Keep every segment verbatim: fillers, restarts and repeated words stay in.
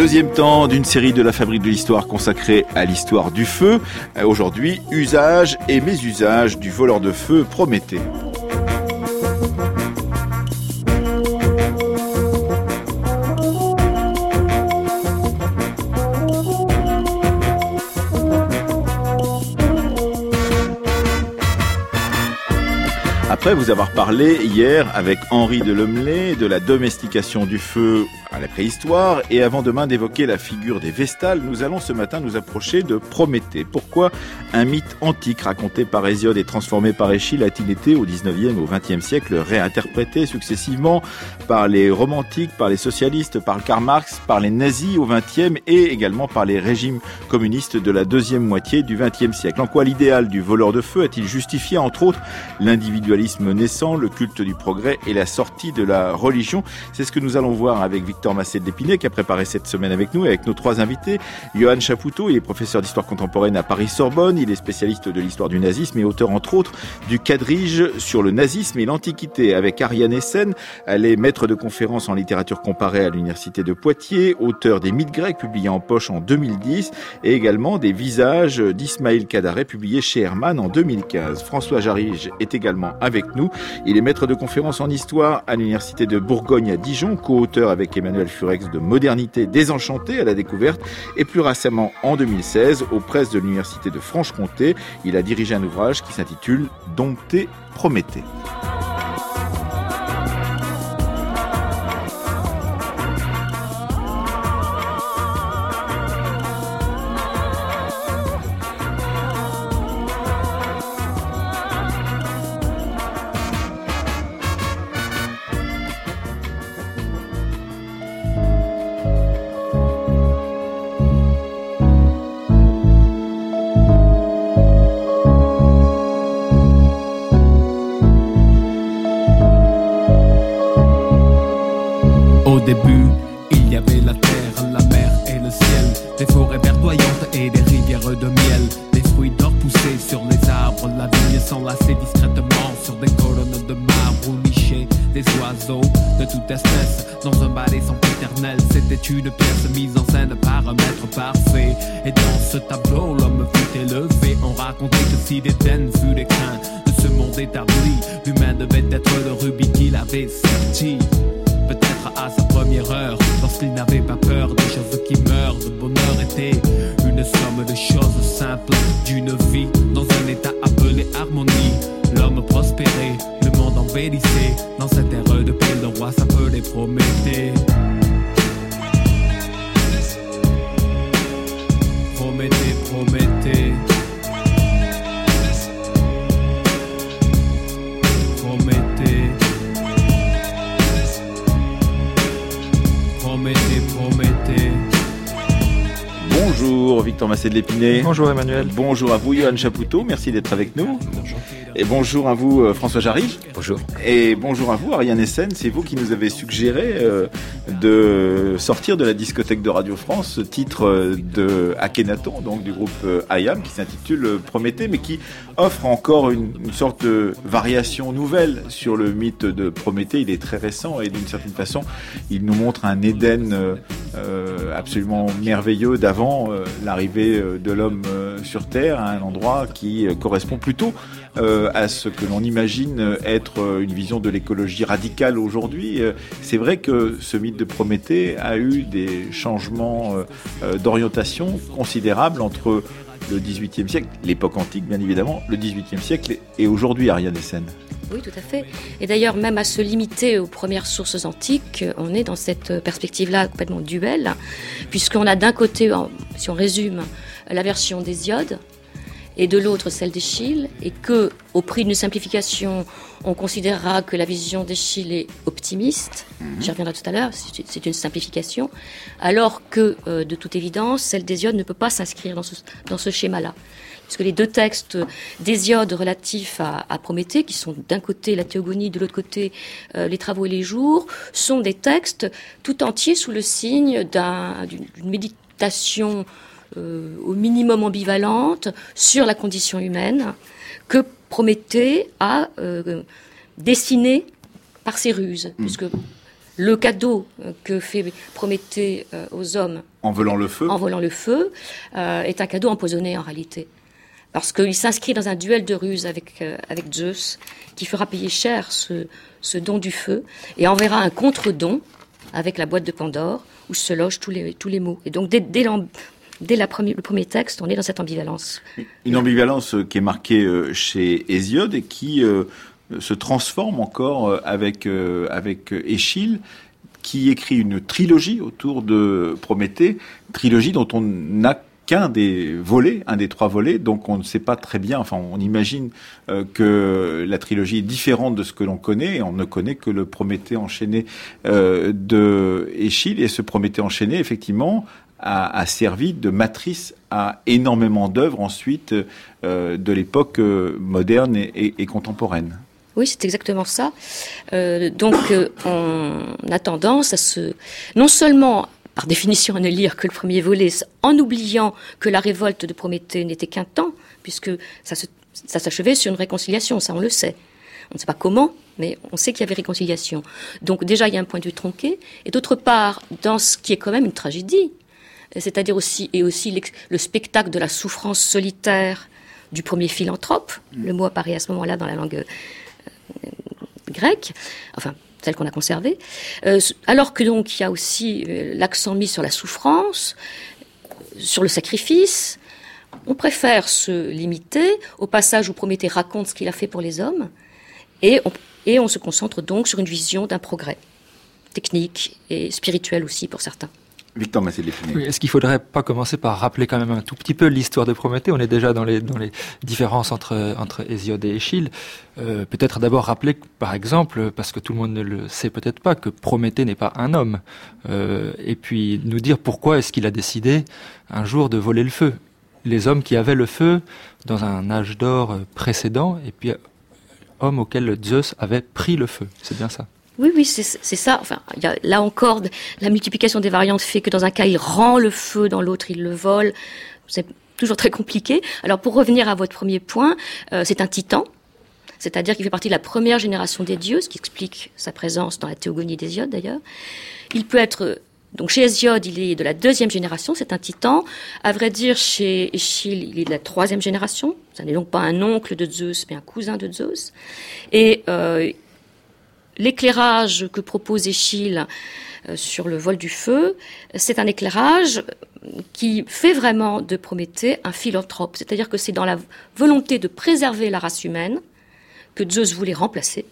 Deuxième temps d'une série de la Fabrique de l'Histoire consacrée à l'histoire du feu. Aujourd'hui, usage et mésusage du voleur de feu Prométhée. Après vous avoir parlé hier avec Henri Delhomelet de la domestication du feu à la préhistoire et avant demain d'évoquer la figure des Vestales, nous allons ce matin nous approcher de Prométhée. Pourquoi un mythe antique raconté par Hésiode et transformé par Échille a-t-il été au dix-neuvième et au vingtième siècle réinterprété successivement par les romantiques, par les socialistes, par Karl Marx, par les nazis au vingtième et également par les régimes communistes de la deuxième moitié du vingtième siècle? En quoi l'idéal du voleur de feu a-t-il justifié entre autres l'individualisme naissant, le culte du progrès et la sortie de la religion? C'est ce que nous allons voir avec Victor Massé de l'Épinay qui a préparé cette semaine avec nous et avec nos trois invités. Johan Chapoutot, il est professeur d'histoire contemporaine à Paris-Sorbonne, il est spécialiste de l'histoire du nazisme et auteur entre autres du quadrige sur le nazisme et l'Antiquité. Avec Ariane Essen, elle est maître de conférences en littérature comparée à l'université de Poitiers, auteur des mythes grecs publiés en poche en deux mille dix et également des visages d'Ismaël Kadare publiés chez Hermann en deux mille quinze. François Jarige est également avec nous. Il est maître de conférences en histoire à l'université de Bourgogne à Dijon, co-auteur avec Emmanuel Furex de Modernité désenchantée à la découverte et plus récemment en deux mille seize aux presses de l'université de Franche-Comté. Il a dirigé un ouvrage qui s'intitule Dompter Prométhée. Au début, il y avait la terre, la mer et le ciel, des forêts verdoyantes et des rivières de miel, des fruits d'or poussés sur les arbres, la vigne s'enlaçait discrètement sur des colonnes de marbre ou nichées, des oiseaux de toute espèce dans un ballet sans éternel. C'était une pièce mise en scène par un maître parfait, et dans ce tableau l'homme fut élevé. On racontait que si d'Éden fut l'écrin de ce monde établi, l'humain devait être le rubis qu'il avait serti. Peut-être à sa première heure, lorsqu'il n'avait pas peur des choses qui meurent. Le bonheur était une somme de choses simples, d'une vie dans un état appelé harmonie. L'homme prospérait, le monde embellissait, dans cette ère de paix le roi s'appelait Prométhée. Prométhée, Prométhée. Prométhée. Prométhée, Prométhée. Bonjour Victor Massé de l'Épinay. Bonjour Emmanuel. Bonjour à vous Johan Chapoutot, merci d'être avec nous. Bonjour. Et bonjour à vous François Jarige. Bonjour. Et bonjour à vous Ariane Essen, c'est vous qui nous avez suggéré euh, de sortir de la discothèque de Radio France ce titre de Akhenaton, donc du groupe euh, Ayam, qui s'intitule Prométhée, mais qui offre encore une, une sorte de variation nouvelle sur le mythe de Prométhée. Il est très récent et d'une certaine façon, il nous montre un Éden euh, euh, absolument merveilleux d'avant euh, l'arrivée euh, de l'homme euh, sur Terre, à un endroit qui euh, correspond plutôt euh, à ce que l'on imagine être euh, une vision de l'écologie radicale aujourd'hui. Euh, c'est vrai que ce mythe de Prométhée a eu des changements euh, euh, d'orientation considérables entre le dix-huitième siècle, l'époque antique bien évidemment, le dix-huitième siècle et aujourd'hui, Ariane Essen. Oui, tout à fait. Et d'ailleurs, même à se limiter aux premières sources antiques, on est dans cette perspective-là complètement duel, puisqu'on a d'un côté, si on résume, la version d'Hésiode, et de l'autre celle d'Échille, et que, au prix d'une simplification, on considérera que la vision d'Échille est optimiste, mmh. j'y reviendrai tout à l'heure, c'est, c'est une simplification, alors que, euh, de toute évidence, celle d'Hésiode ne peut pas s'inscrire dans ce, dans ce schéma-là. Parce que les deux textes d'Hésiode relatifs à, à Prométhée, qui sont d'un côté la Théogonie, de l'autre côté euh, les Travaux et les Jours, sont des textes tout entiers sous le signe d'un, d'une, d'une méditation euh, au minimum ambivalente sur la condition humaine que Prométhée a euh, dessinée par ses ruses. Mmh. Puisque le cadeau que fait Prométhée euh, aux hommes en volant le feu, en volant le feu euh, est un cadeau empoisonné en réalité. Parce qu'il s'inscrit dans un duel de ruse avec, euh, avec Zeus, qui fera payer cher ce, ce don du feu, et enverra un contre-don avec la boîte de Pandore, où se logent tous les, tous les mots. Et donc, dès, dès, dès la première, le premier texte, on est dans cette ambivalence. Une ambivalence qui est marquée chez Hésiode et qui euh, se transforme encore avec, euh, avec Échille, qui écrit une trilogie autour de Prométhée, trilogie dont on n'a qu'un des volets, un des trois volets, donc on ne sait pas très bien, enfin on imagine euh, que la trilogie est différente de ce que l'on connaît, et on ne connaît que le Prométhée enchaîné euh, de Échille, et ce Prométhée enchaîné, effectivement, a, a servi de matrice à énormément d'œuvres ensuite euh, de l'époque euh, moderne et, et, et contemporaine. Oui, c'est exactement ça. Euh, donc euh, on a tendance à se... non seulement... par définition, à ne lire que le premier volet, en oubliant que la révolte de Prométhée n'était qu'un temps, puisque ça, se, ça s'achevait sur une réconciliation, ça on le sait. On ne sait pas comment, mais on sait qu'il y avait réconciliation. Donc déjà, il y a un point de vue tronqué, et d'autre part, dans ce qui est quand même une tragédie, c'est-à-dire aussi, et aussi le spectacle de la souffrance solitaire du premier philanthrope, mmh. le mot apparaît à ce moment-là dans la langue euh, grecque, enfin... celle qu'on a conservée, euh, alors que donc il y a aussi euh, l'accent mis sur la souffrance, sur le sacrifice. On préfère se limiter au passage où Prométhée raconte ce qu'il a fait pour les hommes, et on, et on se concentre donc sur une vision d'un progrès technique et spirituel aussi pour certains. Victor Massé-Lépinay. Oui, est-ce qu'il ne faudrait pas commencer par rappeler quand même un tout petit peu l'histoire de Prométhée ? On est déjà dans les, dans les différences entre, entre Hésiode et Échille. Euh, peut-être d'abord rappeler, par exemple, parce que tout le monde ne le sait peut-être pas, que Prométhée n'est pas un homme. Euh, et puis nous dire pourquoi est-ce qu'il a décidé un jour de voler le feu. Les hommes qui avaient le feu dans un âge d'or précédent, et puis hommes auxquels Zeus avait pris le feu. C'est bien ça. Oui, oui, c'est, c'est ça. Enfin, il y a, là encore, la multiplication des variantes fait que dans un cas, il rend le feu, dans l'autre, il le vole. C'est toujours très compliqué. Alors, pour revenir à votre premier point, euh, c'est un titan, c'est-à-dire qu'il fait partie de la première génération des dieux, ce qui explique sa présence dans la théogonie d'Hésiode, d'ailleurs. Il peut être... Donc, chez Hésiode, il est de la deuxième génération, c'est un titan. À vrai dire, chez Échille, il est de la troisième génération. Ça n'est donc pas un oncle de Zeus, mais un cousin de Zeus. Et... Euh, l'éclairage que propose Échille euh, sur le vol du feu, c'est un éclairage qui fait vraiment de Prométhée un philanthrope. C'est-à-dire que c'est dans la volonté de préserver la race humaine que Zeus voulait remplacer,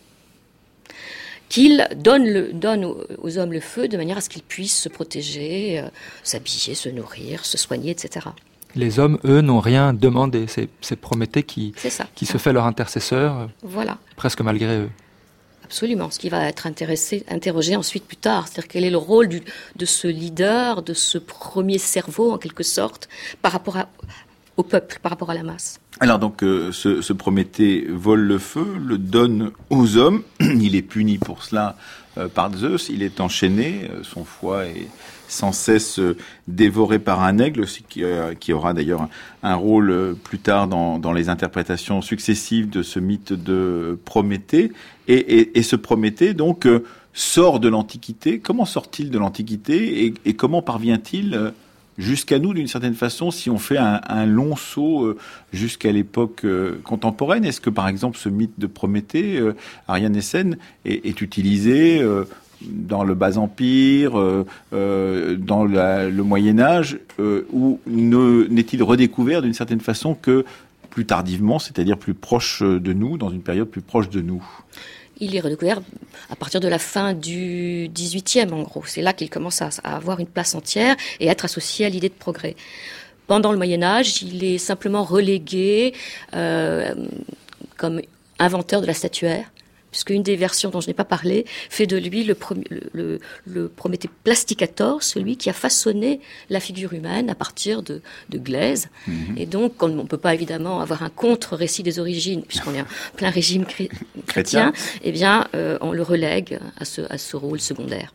qu'il donne, le, donne aux, aux hommes le feu de manière à ce qu'ils puissent se protéger, euh, s'habiller, se nourrir, se soigner, et cetera. Les hommes, eux, n'ont rien demandé. C'est, c'est Prométhée qui, c'est ça, qui ça. se fait leur intercesseur, voilà. presque malgré eux. Absolument, ce qui va être intéressé, interrogé ensuite plus tard. C'est-à-dire quel est le rôle du, de ce leader, de ce premier cerveau en quelque sorte, par rapport à, au peuple, par rapport à la masse. Alors donc euh, ce, ce Prométhée vole le feu, le donne aux hommes, il est puni pour cela euh, par Zeus, il est enchaîné, euh, son foie est sans cesse euh, dévoré par un aigle, aussi, qui, euh, qui aura d'ailleurs un, un rôle euh, plus tard dans, dans les interprétations successives de ce mythe de Prométhée. Et, et, et ce Prométhée, donc, euh, sort de l'Antiquité. Comment sort-il de l'Antiquité et, et comment parvient-il euh, jusqu'à nous, d'une certaine façon, si on fait un, un long saut euh, jusqu'à l'époque euh, contemporaine? Est-ce que, par exemple, ce mythe de Prométhée, euh, Ariane Essen, est, est utilisé euh, dans le Bas-Empire, euh, euh, dans la, le Moyen-Âge, euh, ou ne, n'est-il redécouvert d'une certaine façon que plus tardivement, c'est-à-dire plus proche de nous, dans une période plus proche de nous? Il est redécouvert à partir de la fin du dix-huitième, en gros. C'est là qu'il commence à, à avoir une place entière et être associé à l'idée de progrès. Pendant le Moyen-Âge, il est simplement relégué euh, comme inventeur de la statuaire, puisque une des versions dont je n'ai pas parlé fait de lui le, premier, le, le, le Prométhée plasticator, celui qui a façonné la figure humaine à partir de, de glaise. Mmh. Et donc, on ne peut pas évidemment avoir un contre-récit des origines, puisqu'on est en plein régime chré- chrétien, eh bien, euh, on le relègue à ce, à ce rôle secondaire.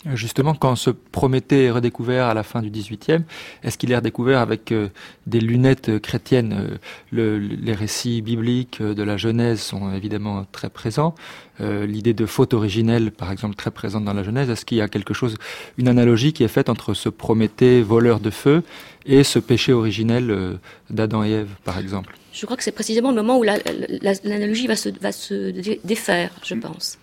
Justement, quand ce Prométhée est redécouvert à la fin du dix-huitième, est-ce qu'il est redécouvert avec euh, des lunettes chrétiennes? euh, le, Les récits bibliques de la Genèse sont évidemment très présents. Euh, l'idée de faute originelle, par exemple, très présente dans la Genèse. Est-ce qu'il y a quelque chose, une analogie qui est faite entre ce Prométhée voleur de feu et ce péché originel euh, d'Adam et Ève, par exemple? Je crois que c'est précisément le moment où la, la, l'analogie va se, va se défaire, je pense.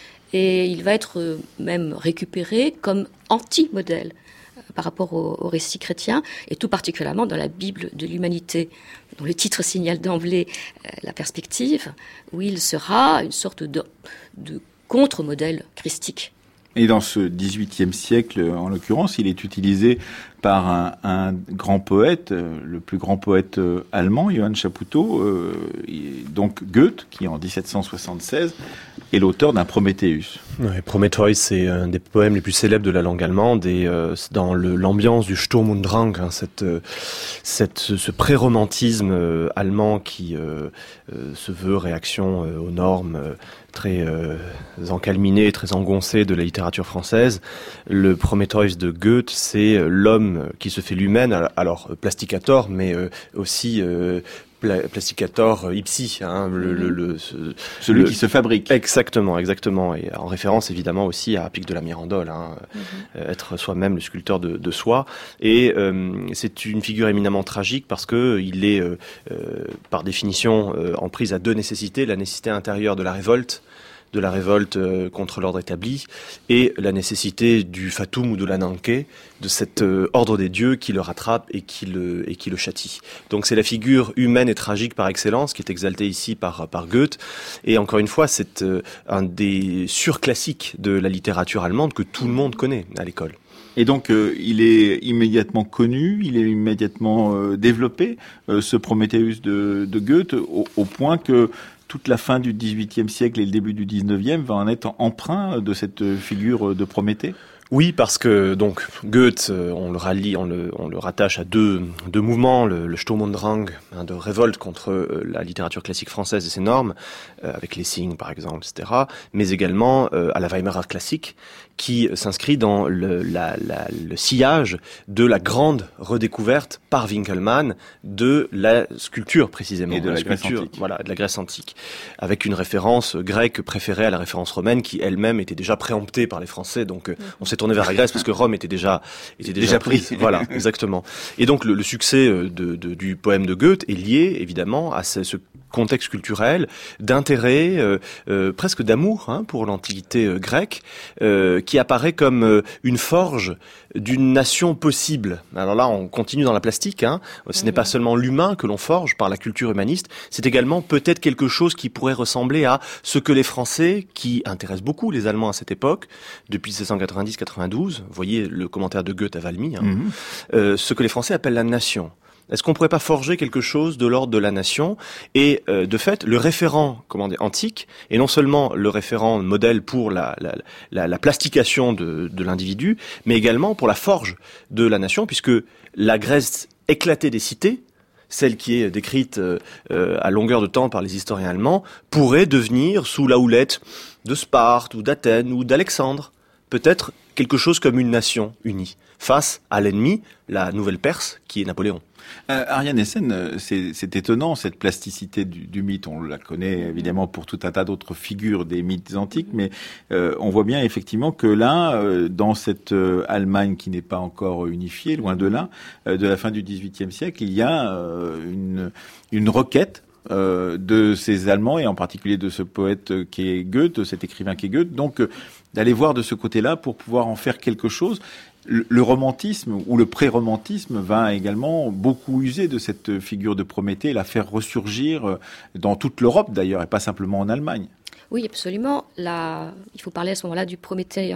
Et il va être même récupéré comme anti-modèle par rapport au, au récit chrétien, et tout particulièrement dans la Bible de l'humanité, dont le titre signale d'emblée euh, la perspective, où il sera une sorte de, de contre-modèle christique. Et dans ce dix-huitième siècle, en l'occurrence, il est utilisé par un, un grand poète, le plus grand poète allemand, Johann Chapoutot, euh, donc Goethe, qui en dix-sept cent soixante-seize est l'auteur d'un Prométhéeus. Ouais, Prométhée, c'est un des poèmes les plus célèbres de la langue allemande, et euh, c'est dans le, l'ambiance du Sturm und Drang, hein, cette, cette, ce, ce pré-romantisme euh, allemand qui euh, euh, se veut réaction euh, aux normes euh, très euh, encalminées, très engoncées de la littérature française. Le Prométhée de Goethe, c'est l'homme qui se fait lui-même, alors plasticator, mais euh, aussi euh, pla- plasticator ipsi, hein, le, le, le, ce, celui le, qui se fabrique. Exactement, exactement, et en référence évidemment aussi à Pic de la Mirandole, hein, mm-hmm. être soi-même le sculpteur de, de soi. Et euh, c'est une figure éminemment tragique parce que il est euh, euh, par définition euh, en prise à deux nécessités: la nécessité intérieure de la révolte, de la révolte euh, contre l'ordre établi, et la nécessité du fatum ou de l'ananké, de cet euh, ordre des dieux qui le rattrape et qui le, et qui le châtie. Donc c'est la figure humaine et tragique par excellence qui est exaltée ici par, par Goethe, et encore une fois c'est euh, un des surclassiques de la littérature allemande que tout le monde connaît à l'école. Et donc, euh, il est immédiatement connu, il est immédiatement euh, développé, euh, ce Prométhéeus de, de Goethe, au, au point que toute la fin du dix-huitième siècle et le début du dix-neuvième va en être emprunt de cette figure de Prométhée. Oui, parce que donc Goethe, on le rallie, on le, on le rattache à deux, deux mouvements, le, le Sturm und Drang, hein, de révolte contre euh, la littérature classique française et ses normes, euh, avec Lessing par exemple, et cetera, mais également euh, à la Weimarer classique, qui s'inscrit dans le, la, la, le sillage de la grande redécouverte par Winckelmann de la sculpture précisément, et de la, la sculpture, Grèce antique. Voilà, de la Grèce antique, avec une référence grecque préférée à la référence romaine, qui elle-même était déjà préemptée par les Français. Donc, mmh. on s'est tourné vers la Grèce parce que Rome était déjà était déjà, déjà prise. pris. Voilà, exactement. Et donc, le, le succès de, de, du poème de Goethe est lié évidemment à ce, ce contexte culturel, d'intérêt, euh, euh, presque d'amour hein, pour l'Antiquité euh, grecque, euh, qui apparaît comme euh, une forge d'une nation possible. Alors là, on continue dans la plastique. Hein. Ce mmh. n'est pas seulement l'humain que l'on forge par la culture humaniste, c'est également peut-être quelque chose qui pourrait ressembler à ce que les Français, qui intéressent beaucoup les Allemands à cette époque, depuis dix-sept cent quatre-vingt-dix quatre-vingt-douze, vous voyez le commentaire de Goethe à Valmy, hein, mmh. euh, ce que les Français appellent la nation. Est-ce qu'on pourrait pas forger quelque chose de l'ordre de la nation? Et euh, de fait, le référent, comment dire, antique, est non seulement le référent modèle pour la, la, la, la plastication de, de l'individu, mais également pour la forge de la nation, puisque la Grèce éclatée des cités, celle qui est décrite euh, à longueur de temps par les historiens allemands, pourrait devenir, sous la houlette de Sparte ou d'Athènes ou d'Alexandre, peut-être quelque chose comme une nation unie, face à l'ennemi, la nouvelle Perse, qui est Napoléon. Euh, Ariane Essen, c'est, c'est étonnant cette plasticité du, du mythe. On la connaît évidemment pour tout un tas d'autres figures des mythes antiques, mais euh, on voit bien effectivement que là, euh, dans cette euh, Allemagne qui n'est pas encore unifiée, loin de là, euh, de la fin du dix-huitième siècle, il y a euh, une, une requête euh, de ces Allemands et en particulier de ce poète qui est Goethe, cet écrivain qui est Goethe, donc euh, d'aller voir de ce côté-là pour pouvoir en faire quelque chose. Le romantisme ou le pré-romantisme va également beaucoup user de cette figure de Prométhée, la faire ressurgir dans toute l'Europe d'ailleurs, et pas simplement en Allemagne. Oui, absolument. Là, il faut parler à ce moment-là du Prométhée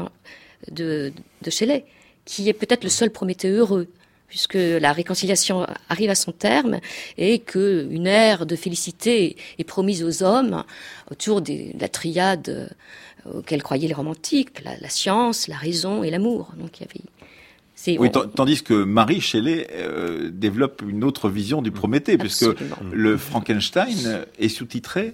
de, de Shelley, qui est peut-être le seul Prométhée heureux, puisque la réconciliation arrive à son terme et qu'une ère de félicité est promise aux hommes autour des, de la triade auxquelles croyaient les romantiques, la, la science, la raison et l'amour. Donc il y avait... C'est, oui, on... tandis que Marie Shelley euh, développe une autre vision du Prométhée, puisque le Frankenstein est sous-titré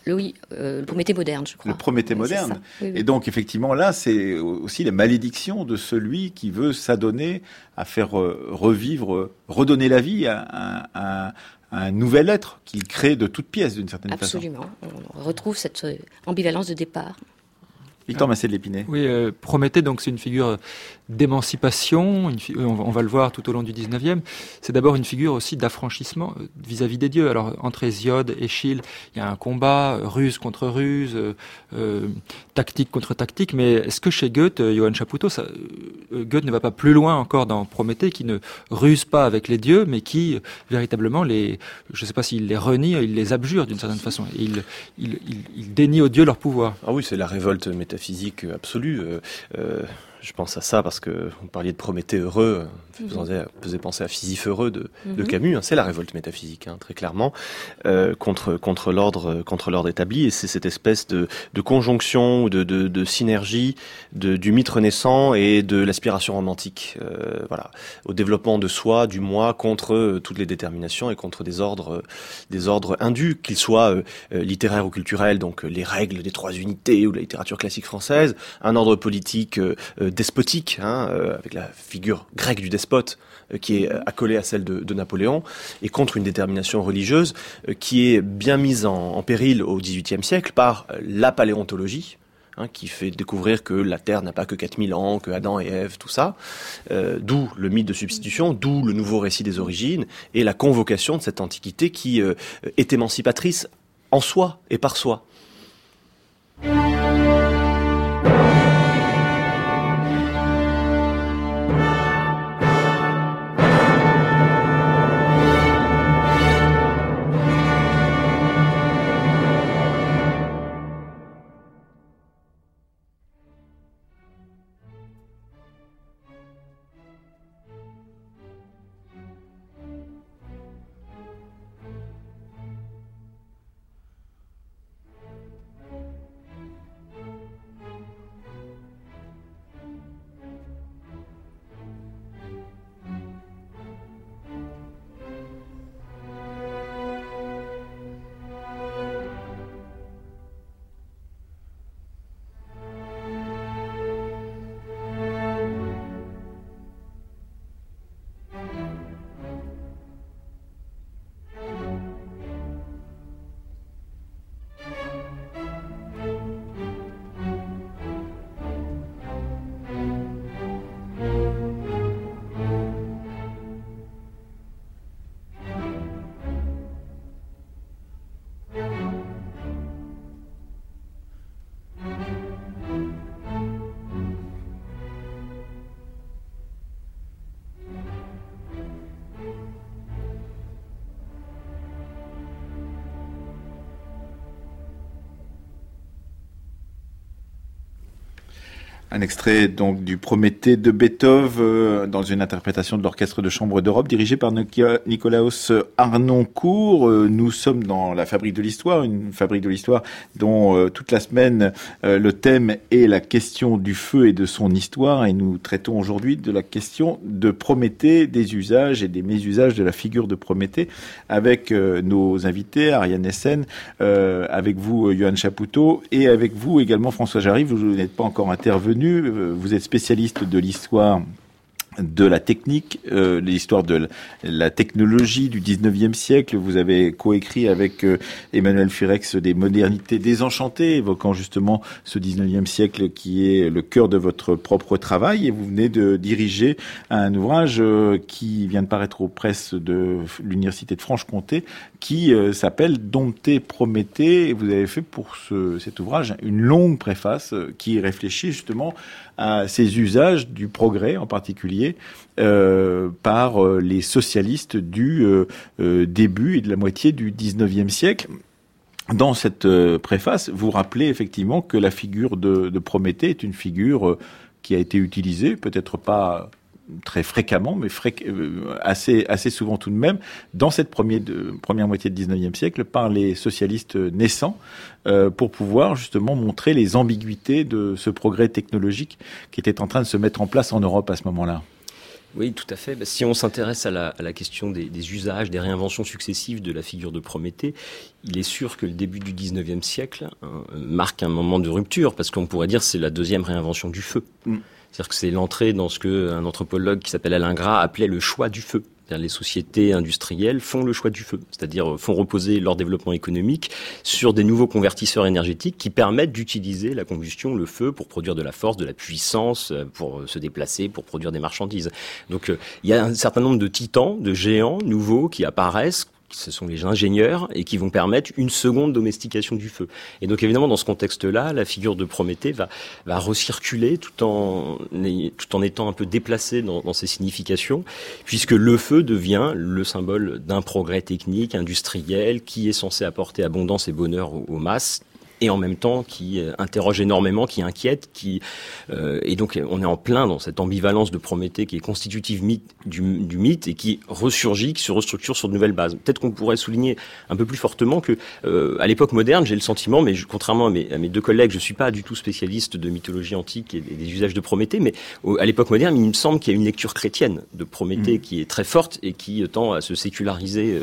le, oui, euh, le Prométhée moderne, je crois. Le Prométhée oui, moderne. Oui, oui. Et donc, effectivement, là, c'est aussi la malédiction de celui qui veut s'adonner à faire revivre, redonner la vie à, à, à un nouvel être qu'il crée de toutes pièces, d'une certaine Absolument. façon. Absolument. On retrouve cette ambivalence de départ. Victor Massé de l'Épinay. Oui, euh, Prométhée, donc c'est une figure d'émancipation, une fi- on, va, on va le voir tout au long du dix-neuvième. C'est d'abord une figure aussi d'affranchissement euh, vis-à-vis des dieux. Alors entre Hésiode et Échille, il y a un combat, euh, ruse contre ruse, euh, euh, tactique contre tactique. Mais est-ce que chez Goethe, euh, Johann Chapoutot, ça, euh, Goethe ne va pas plus loin encore dans Prométhée, qui ne ruse pas avec les dieux, mais qui euh, véritablement les, je ne sais pas s'il les renie, il les abjure d'une certaine façon. Et il, il, il, il dénie aux dieux leur pouvoir. Ah oui, c'est la révolte métaphysique absolue. Euh, euh, je pense à ça parce que vous parliez de Prométhée heureux, vous mm-hmm. faisait penser à Sisyphe heureux de, mm-hmm. de Camus. Hein, c'est la révolte métaphysique, hein, très clairement, euh, contre contre l'ordre contre l'ordre établi. Et c'est cette espèce de, de conjonction, de, de, de synergie de, du mythe renaissant et de l'aspiration romantique. Euh, voilà, au développement de soi, du moi, contre toutes les déterminations et contre des ordres des ordres indus, qu'ils soient euh, littéraires ou culturels. Donc les règles des trois unités ou la littérature classique française, un ordre politique euh, despotique, hein, euh, avec la figure grecque du despote euh, qui est accolée à celle de, de Napoléon, et contre une détermination religieuse euh, qui est bien mise en, en péril au dix-huitième siècle par euh, la paléontologie, hein, qui fait découvrir que la Terre n'a pas que quatre mille ans, que Adam et Ève, tout ça, euh, d'où le mythe de substitution, d'où le nouveau récit des origines, et la convocation de cette antiquité qui euh, est émancipatrice en soi et par soi. Un extrait donc du Prométhée de Beethoven euh, dans une interprétation de l'Orchestre de Chambre d'Europe dirigé par Nicolaus Harnoncourt. Euh, nous sommes dans la Fabrique de l'Histoire, une fabrique de l'Histoire dont euh, toute la semaine euh, le thème est la question du feu et de son histoire, et nous traitons aujourd'hui de la question de Prométhée, des usages et des mésusages de la figure de Prométhée avec euh, nos invités, Ariane Essen, euh, avec vous Johann Chapoutot et avec vous également François Jarry. Vous n'êtes pas encore intervenu. Vous êtes spécialiste de l'histoire de la technique, euh, l'histoire de la technologie du dix-neuvième siècle. Vous avez coécrit avec euh, Emmanuel Furex des modernités désenchantées, évoquant justement ce dix-neuvième siècle qui est le cœur de votre propre travail. Et vous venez de diriger un ouvrage euh, qui vient de paraître aux presses de l'Université de Franche-Comté, qui euh, s'appelle Dompter Prométhée. Et vous avez fait pour ce, cet ouvrage une longue préface euh, qui réfléchit justement à ces usages du progrès en particulier euh, par euh, les socialistes du euh, euh, début et de la moitié du dix-neuvième siècle. Dans cette euh, préface, vous rappelez effectivement que la figure de, de Prométhée est une figure euh, qui a été utilisée, peut-être pas très fréquemment, mais fréqu- euh, assez, assez souvent tout de même, dans cette première, de, première moitié du dix-neuvième siècle, par les socialistes naissants, euh, pour pouvoir justement montrer les ambiguïtés de ce progrès technologique qui était en train de se mettre en place en Europe à ce moment-là. Oui, tout à fait. Si on s'intéresse à la, à la question des, des usages, des réinventions successives de la figure de Prométhée, il est sûr que le début du dix-neuvième siècle hein, marque un moment de rupture, parce qu'on pourrait dire que c'est la deuxième réinvention du feu. Mm. C'est-à-dire que c'est l'entrée dans ce qu'un anthropologue qui s'appelle Alain Gras appelait le choix du feu. C'est-à-dire les sociétés industrielles font le choix du feu, c'est-à-dire font reposer leur développement économique sur des nouveaux convertisseurs énergétiques qui permettent d'utiliser la combustion, le feu, pour produire de la force, de la puissance, pour se déplacer, pour produire des marchandises. Donc euh, il y a un certain nombre de titans, de géants nouveaux qui apparaissent. Ce sont les ingénieurs et qui vont permettre une seconde domestication du feu. Et donc évidemment, dans ce contexte-là, la figure de Prométhée va, va recirculer tout en, tout en étant un peu déplacée dans, dans ses significations, puisque le feu devient le symbole d'un progrès technique, industriel, qui est censé apporter abondance et bonheur aux, aux masses, et en même temps qui interroge énormément, qui inquiète, qui euh, et donc on est en plein dans cette ambivalence de Prométhée qui est constitutive mythe, du, du mythe et qui ressurgit, qui se restructure sur de nouvelles bases. Peut-être qu'on pourrait souligner un peu plus fortement que euh, à l'époque moderne, j'ai le sentiment, mais je, contrairement à mes, à mes deux collègues, je suis pas du tout spécialiste de mythologie antique et, et des usages de Prométhée, mais au, à l'époque moderne, il me semble qu'il y a une lecture chrétienne de Prométhée mmh. qui est très forte et qui tend à se séculariser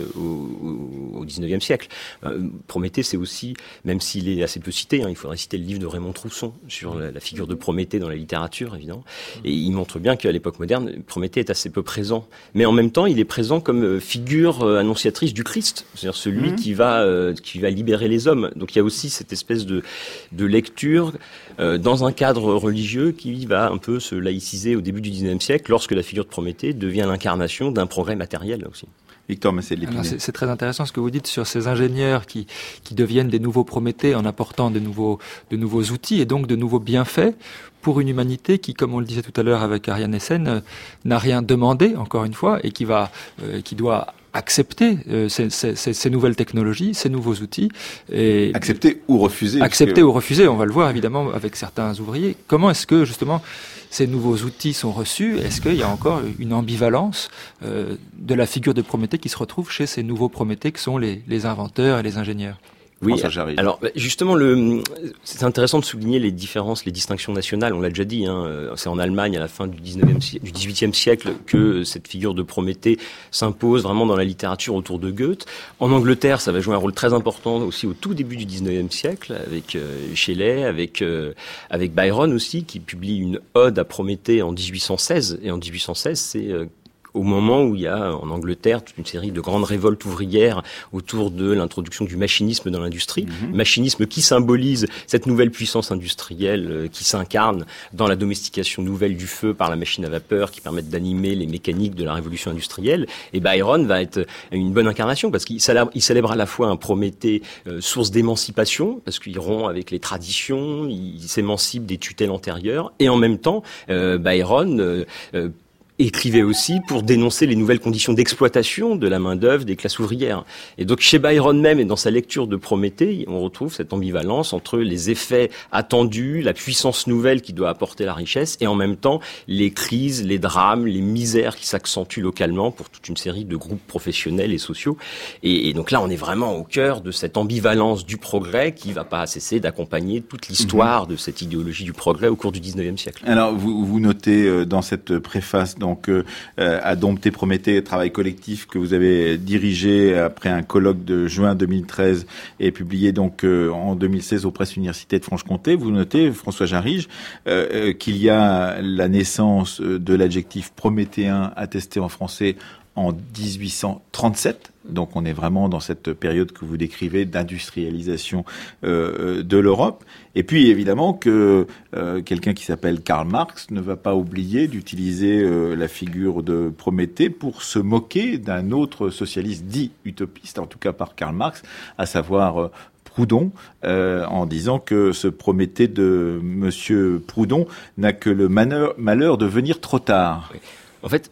au, au, au dix-neuvième siècle. Euh, Prométhée, c'est aussi, même s'il est assez peu cité, hein, il faudrait citer le livre de Raymond Trousson sur la, la figure de Prométhée dans la littérature, évidemment. Et il montre bien qu'à l'époque moderne, Prométhée est assez peu présent. Mais en même temps, il est présent comme figure annonciatrice du Christ, c'est-à-dire celui mmh. qui va euh, qui va libérer les hommes. Donc il y a aussi cette espèce de de lecture euh, dans un cadre religieux qui va un peu se laïciser au début du dix-neuvième siècle, lorsque la figure de Prométhée devient l'incarnation d'un progrès matériel aussi. Victor Massé-Lépinay. C'est, c'est très intéressant ce que vous dites sur ces ingénieurs qui, qui deviennent des nouveaux Prométhées en apportant de nouveaux, de nouveaux outils et donc de nouveaux bienfaits pour une humanité qui, comme on le disait tout à l'heure avec Ariane Essen, euh, n'a rien demandé, encore une fois, et qui va, euh, qui doit accepter euh, ces, ces, ces nouvelles technologies, ces nouveaux outils. Et accepter ou refuser. Accepter que... ou refuser, on va le voir évidemment avec certains ouvriers. Comment est-ce que justement ces nouveaux outils sont reçus? Est-ce qu'il y a encore une ambivalence euh, de la figure de Prométhée qui se retrouve chez ces nouveaux Prométhées que sont les, les inventeurs et les ingénieurs? Oui, alors justement, le, c'est intéressant de souligner les différences, les distinctions nationales. On l'a déjà dit, hein, c'est en Allemagne à la fin du dix-neuvième, du dix-huitième siècle que cette figure de Prométhée s'impose vraiment dans la littérature autour de Goethe. En Angleterre, ça va jouer un rôle très important aussi au tout début du dix-neuvième siècle avec euh, Shelley, avec euh, avec Byron aussi, qui publie une ode à Prométhée en dix-huit cent seize. Et en dix-huit cent seize, c'est euh, au moment où il y a en Angleterre toute une série de grandes révoltes ouvrières autour de l'introduction du machinisme dans l'industrie, mmh. machinisme qui symbolise cette nouvelle puissance industrielle euh, qui s'incarne dans la domestication nouvelle du feu par la machine à vapeur qui permettent d'animer les mécaniques de la révolution industrielle. Et Byron va être une bonne incarnation parce qu'il célèbre, il célèbre à la fois un Prométhée euh, source d'émancipation parce qu'il rompt avec les traditions, il, il s'émancipe des tutelles antérieures et en même temps euh, Byron euh, euh, écrivait aussi pour dénoncer les nouvelles conditions d'exploitation de la main-d'œuvre des classes ouvrières. Et donc chez Byron même et dans sa lecture de Prométhée, on retrouve cette ambivalence entre les effets attendus, la puissance nouvelle qui doit apporter la richesse et en même temps les crises, les drames, les misères qui s'accentuent localement pour toute une série de groupes professionnels et sociaux. Et, et donc là, on est vraiment au cœur de cette ambivalence du progrès qui va pas cesser d'accompagner toute l'histoire mmh. de cette idéologie du progrès au cours du dix-neuvième siècle. Alors vous, vous notez dans cette préface donc Donc, euh, à Dompter Prométhée, travail collectif que vous avez dirigé après un colloque de juin deux mille treize et publié donc euh, en deux mille seize aux presses universités de Franche-Comté. Vous notez, François Jarige, euh, qu'il y a la naissance de l'adjectif prométhéen attesté en français en dix-huit cent trente-sept. Donc on est vraiment dans cette période que vous décrivez d'industrialisation euh, de l'Europe. Et puis évidemment que euh, quelqu'un qui s'appelle Karl Marx ne va pas oublier d'utiliser euh, la figure de Prométhée pour se moquer d'un autre socialiste dit utopiste, en tout cas par Karl Marx, à savoir euh, Proudhon, euh, en disant que ce Prométhée de Monsieur Proudhon n'a que le malheur, malheur de venir trop tard. Oui. En fait,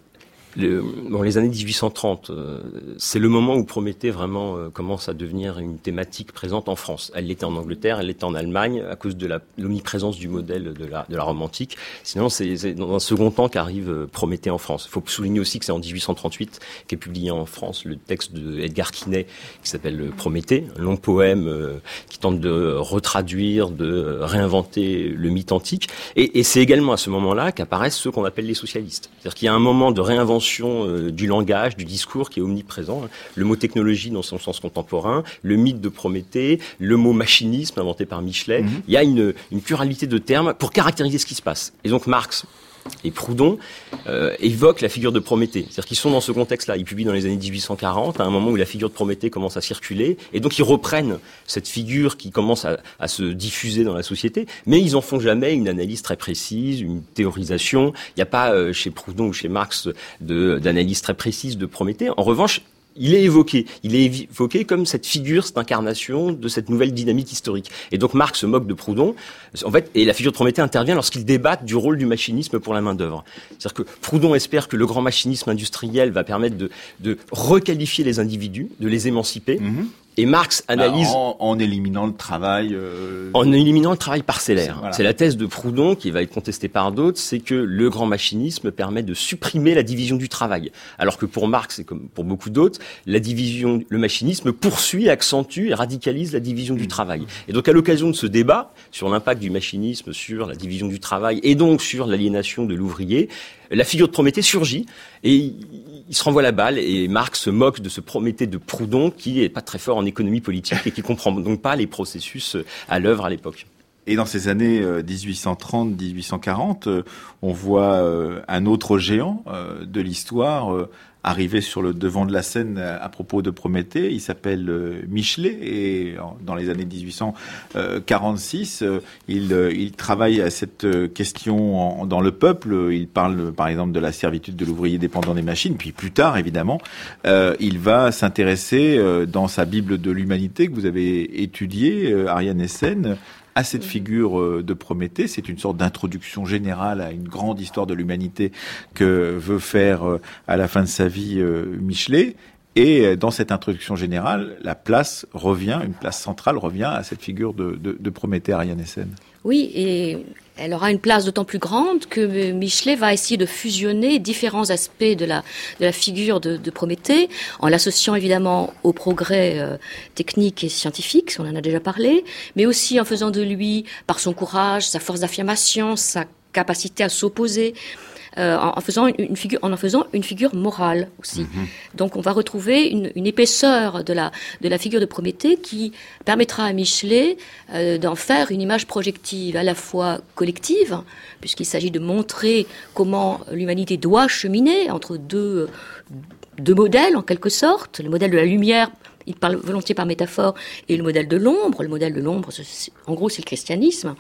Le, bon, les années dix-huit cent trente, euh, c'est le moment où Prométhée vraiment euh, commence à devenir une thématique présente en France. Elle l'était en Angleterre, elle l'était en Allemagne, à cause de la, l'omniprésence du modèle de la, de la Rome antique. Sinon, c'est, c'est dans un second temps qu'arrive euh, Prométhée en France. Il faut souligner aussi que c'est en dix-huit cent trente-huit qu'est publié en France le texte de Edgar Quinet qui s'appelle euh, Prométhée, un long poème euh, qui tente de retraduire, de euh, réinventer le mythe antique. Et, et c'est également à ce moment-là qu'apparaissent ceux qu'on appelle les socialistes. C'est-à-dire qu'il y a un moment de réinvention du langage, du discours qui est omniprésent. Le mot technologie dans son sens contemporain, le mythe de Prométhée, le mot machinisme inventé par Michelet. Mm-hmm. Il y a une, une pluralité de termes pour caractériser ce qui se passe. Et donc Marx et Proudhon euh, évoquent la figure de Prométhée. C'est-à-dire qu'ils sont dans ce contexte-là. Ils publient dans les années dix-huit cent quarante, à un moment où la figure de Prométhée commence à circuler, et donc ils reprennent cette figure qui commence à, à se diffuser dans la société, mais ils en font jamais une analyse très précise, une théorisation. Il n'y a pas euh, chez Proudhon ou chez Marx de, d'analyse très précise de Prométhée. En revanche, il est évoqué. Il est évoqué comme cette figure, cette incarnation de cette nouvelle dynamique historique. Et donc Marx se moque de Proudhon. En fait, et la figure de Prométhée intervient lorsqu'ils débattent du rôle du machinisme pour la main-d'œuvre. C'est-à-dire que Proudhon espère que le grand machinisme industriel va permettre de, de requalifier les individus, de les émanciper. Mmh. Et Marx analyse... En, en éliminant le travail... Euh... En éliminant le travail parcellaire. C'est, voilà. C'est la thèse de Proudhon, qui va être contestée par d'autres, c'est que le grand machinisme permet de supprimer la division du travail. Alors que pour Marx, et comme pour beaucoup d'autres, la division, le machinisme poursuit, accentue et radicalise la division du travail. Et donc à l'occasion de ce débat sur l'impact du machinisme sur la division du travail et donc sur l'aliénation de l'ouvrier, la figure de Prométhée surgit et il se renvoie la balle et Marx se moque de ce Prométhée de Proudhon qui est pas très fort en économie politique et qui comprend donc pas les processus à l'œuvre à l'époque. Et dans ces années dix-huit cent trente dix-huit cent quarante, on voit un autre géant de l'histoire arrivé sur le devant de la scène à propos de Prométhée. Il s'appelle Michelet et dans les années dix-huit cent quarante-six, il, il travaille à cette question dans Le Peuple. Il parle par exemple de la servitude de l'ouvrier dépendant des machines. Puis plus tard, évidemment, euh, il va s'intéresser dans sa Bible de l'humanité que vous avez étudiée, Ariane Essen, à cette figure de Prométhée. C'est une sorte d'introduction générale à une grande histoire de l'humanité que veut faire à la fin de sa vie Michelet. Et dans cette introduction générale, la place revient, une place centrale revient à cette figure de, de, de Prométhée, Ariane Essen. Oui, et elle aura une place d'autant plus grande que Michelet va essayer de fusionner différents aspects de la, de la figure de, de Prométhée, en l'associant évidemment au progrès euh, technique et scientifique, on en a déjà parlé, mais aussi en faisant de lui, par son courage, sa force d'affirmation, sa capacité à s'opposer, Euh, en faisant une figure, en en faisant une figure morale aussi. Mmh. Donc, on va retrouver une, une épaisseur de la de la figure de Prométhée qui permettra à Michelet euh, d'en faire une image projective à la fois collective, puisqu'il s'agit de montrer comment l'humanité doit cheminer entre deux deux modèles en quelque sorte, le modèle de la lumière. Il parle volontiers par métaphore, et le modèle de l'ombre. Le modèle de l'ombre, c'est, en gros, c'est le christianisme,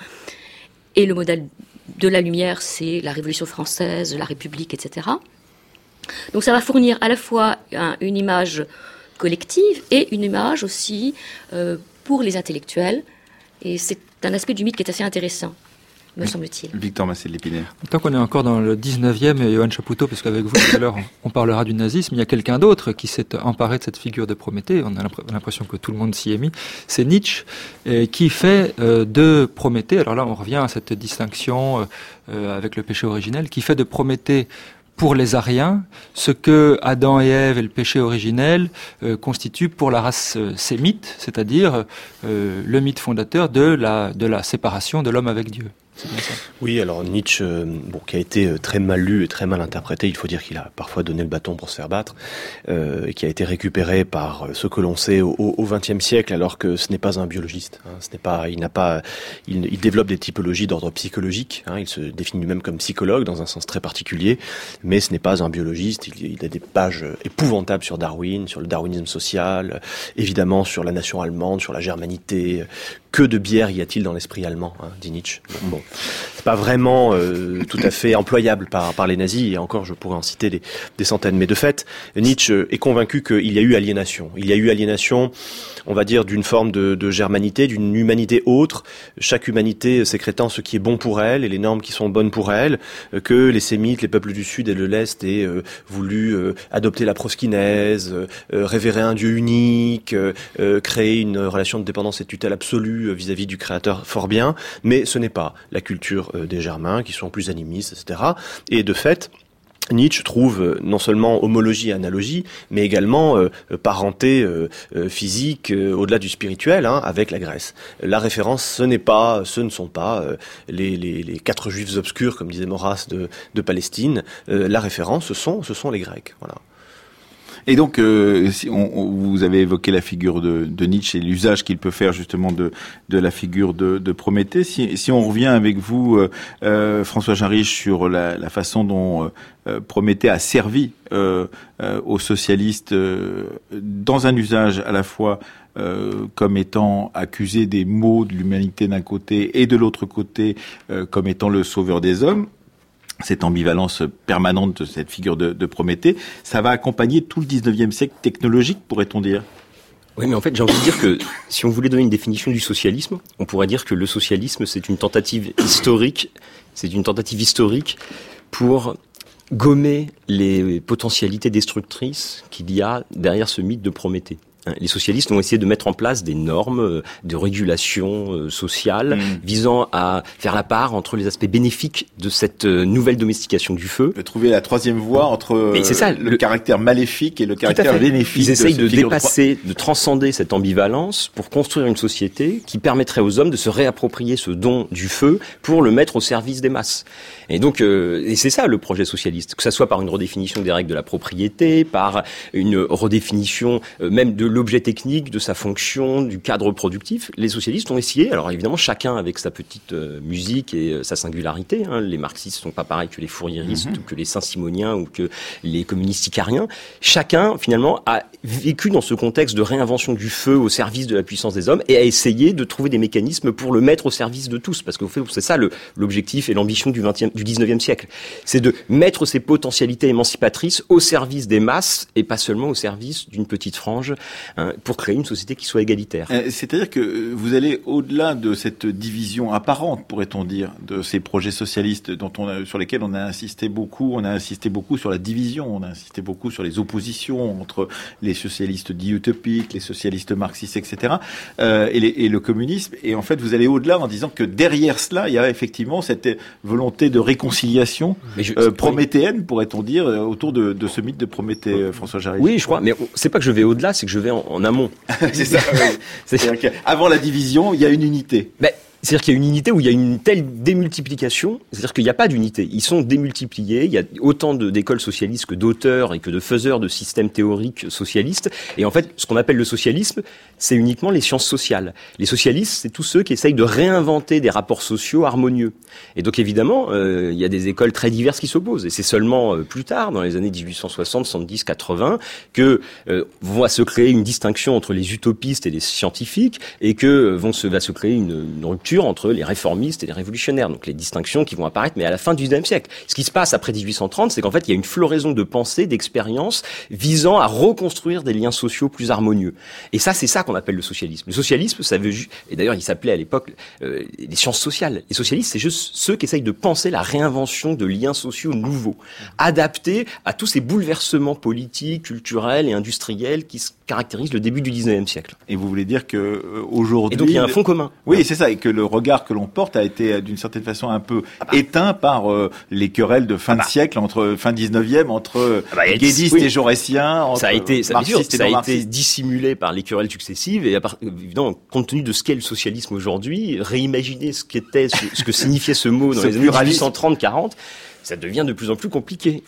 et le modèle de la lumière, c'est la Révolution française, la République, et cetera. Donc ça va fournir à la fois un, une image collective et une image aussi euh, pour les intellectuels. Et c'est un aspect du mythe qui est assez intéressant, me semble-t-il. Victor Massé-Lépinaire. Tant qu'on est encore dans le dix-neuvième, et Johann Chapoutot, parce qu'avec vous tout à l'heure, on parlera du nazisme, il y a quelqu'un d'autre qui s'est emparé de cette figure de Prométhée, on a l'impression que tout le monde s'y est mis, c'est Nietzsche, et qui fait euh, de Prométhée, alors là on revient à cette distinction euh, avec le péché originel, qui fait de Prométhée pour les Ariens, ce que Adam et Ève et le péché originel euh, constituent pour la race euh, sémite, c'est-à-dire euh, le mythe fondateur de la, de la séparation de l'homme avec Dieu. C'est bien ça. Oui, alors Nietzsche, euh, bon, qui a été très mal lu et très mal interprété, il faut dire qu'il a parfois donné le bâton pour se faire battre, euh, et qui a été récupéré par ce que l'on sait au vingtième siècle, alors que ce n'est pas un biologiste. Hein, ce n'est pas, il n'a pas, il, il développe des typologies d'ordre psychologique. Hein, il se définit lui-même comme psychologue dans un sens très particulier, mais ce n'est pas un biologiste. Il, il a des pages épouvantables sur Darwin, sur le darwinisme social, évidemment sur la nation allemande, sur la germanité. Que de bière y a-t-il dans l'esprit allemand, hein, dit Nietzsche. Bon, c'est pas vraiment euh, tout à fait employable par par les nazis, et encore je pourrais en citer des, des centaines. Mais de fait, Nietzsche est convaincu qu'il y a eu aliénation. Il y a eu aliénation, on va dire, d'une forme de, de germanité, d'une humanité autre, chaque humanité sécrétant ce qui est bon pour elle et les normes qui sont bonnes pour elle, que les sémites, les peuples du Sud et de l'Est aient euh, voulu euh, adopter la proskynaise, euh, révérer un Dieu unique, euh, créer une relation de dépendance et de tutelle absolue vis-à-vis du Créateur fort bien, mais ce n'est pas la culture des Germains, qui sont plus animistes, et cetera. Et de fait, Nietzsche trouve non seulement homologie et analogie, mais également euh, parenté euh, physique euh, au-delà du spirituel, hein, avec la Grèce. La référence, ce n'est pas, ce ne sont pas euh, les, les, les quatre juifs obscurs, comme disait Maurras de, de Palestine. Euh, la référence, ce sont, ce sont les Grecs. Voilà. Et donc, euh, si on, on, vous avez évoqué la figure de, de Nietzsche et l'usage qu'il peut faire justement de, de la figure de, de Prométhée. Si, si on revient avec vous, euh, euh, François Jarriche, sur la, la façon dont euh, Prométhée a servi euh, euh, aux socialistes euh, dans un usage à la fois euh, comme étant accusé des maux de l'humanité d'un côté et de l'autre côté euh, comme étant le sauveur des hommes, cette ambivalence permanente de cette figure de, de Prométhée, ça va accompagner tout le dix-neuvième siècle technologique, pourrait-on dire? Oui, mais en fait, j'ai envie de dire que si on voulait donner une définition du socialisme, on pourrait dire que le socialisme, c'est une tentative historique, c'est une tentative historique pour gommer les potentialités destructrices qu'il y a derrière ce mythe de Prométhée. Les socialistes ont essayé de mettre en place des normes de régulation sociale mmh. visant à faire la part entre les aspects bénéfiques de cette nouvelle domestication du feu. De trouver la troisième voie entre Mais c'est ça, le, le caractère maléfique et le caractère bénéfique. Ils essayent de, de dépasser, de transcender cette ambivalence pour construire une société qui permettrait aux hommes de se réapproprier ce don du feu pour le mettre au service des masses. Et donc, euh, et c'est ça le projet socialiste, que ça soit par une redéfinition des règles de la propriété, par une redéfinition euh, même de l'objet technique, de sa fonction, du cadre productif. Les socialistes ont essayé, alors évidemment chacun avec sa petite euh, musique et euh, sa singularité, hein. Les marxistes sont pas pareils que les fourriéristes, mm-hmm. ou que les saint-simoniens, ou que les communistes icariens. Chacun, finalement, a vécu dans ce contexte de réinvention du feu au service de la puissance des hommes et a essayé de trouver des mécanismes pour le mettre au service de tous. Parce que c'est ça le, l'objectif et l'ambition du vingtième, du dix-neuvième siècle. C'est de mettre ces potentialités émancipatrices au service des masses et pas seulement au service d'une petite frange, hein, pour créer une société qui soit égalitaire. Euh, c'est-à-dire que vous allez au-delà de cette division apparente, pourrait-on dire, de ces projets socialistes dont on a, sur lesquels on a insisté beaucoup. On a insisté beaucoup sur la division, on a insisté beaucoup sur les oppositions entre les socialistes dits utopiques, les socialistes marxistes, et cetera, euh, et, les, et le communisme. Et en fait, vous allez au-delà en disant que derrière cela, il y a effectivement cette volonté de réconciliation je, euh, prométhéenne, pourrait-on dire, autour de, de ce mythe de Prométhée, François Jarriche. Oui, je crois, mais c'est pas que je vais au-delà, c'est que je vais en, en amont. C'est ça. Oui. C'est-à-dire qu'avant la division, il y a une unité. Ben, c'est-à-dire qu'il y a une unité où il y a une telle démultiplication, c'est-à-dire qu'il n'y a pas d'unité. Ils sont démultipliés, il y a autant de, d'écoles socialistes que d'auteurs et que de faiseurs de systèmes théoriques socialistes. Et en fait, ce qu'on appelle le socialisme, c'est uniquement les sciences sociales. Les socialistes, c'est tous ceux qui essayent de réinventer des rapports sociaux harmonieux. Et donc évidemment, euh, il y a des écoles très diverses qui s'opposent. Et c'est seulement euh, plus tard, dans les années dix-huit cent soixante, soixante-dix, quatre-vingts, que euh, va se créer une distinction entre les utopistes et les scientifiques, et que euh, vont se, va se créer une, une rupture entre les réformistes et les révolutionnaires. Donc les distinctions qui vont apparaître, mais à la fin du dix-neuvième siècle. Ce qui se passe après dix-huit cent trente, c'est qu'en fait, il y a une floraison de pensées, d'expériences visant à reconstruire des liens sociaux plus harmonieux. Et ça, c'est ça qu'on appelle le socialisme. Le socialisme, ça veut juste... Et d'ailleurs, il s'appelait à l'époque euh, les sciences sociales. Les socialistes, c'est juste ceux qui essayent de penser la réinvention de liens sociaux nouveaux, adaptés à tous ces bouleversements politiques, culturels et industriels qui caractérisent le début du dix-neuvième siècle. Et vous voulez dire que euh, aujourd'hui... Et donc, il y a un fond commun. Oui, c'est ça, et que le regard que l'on porte a été d'une certaine façon un peu ah bah. éteint par euh, les querelles de fin ah bah. de siècle, entre fin dix-neuvième, entre ah bah, guédistes oui. et jauressiens, entre ça a été, ça, marxistes sûr, et ça a été dissimulé par les querelles successives, et à part, évidemment, compte tenu de ce qu'est le socialisme aujourd'hui, réimaginer ce qu'était, ce, ce que signifiait ce mot dans ce les années dix-huit cent trente quarante, ça devient de plus en plus compliqué.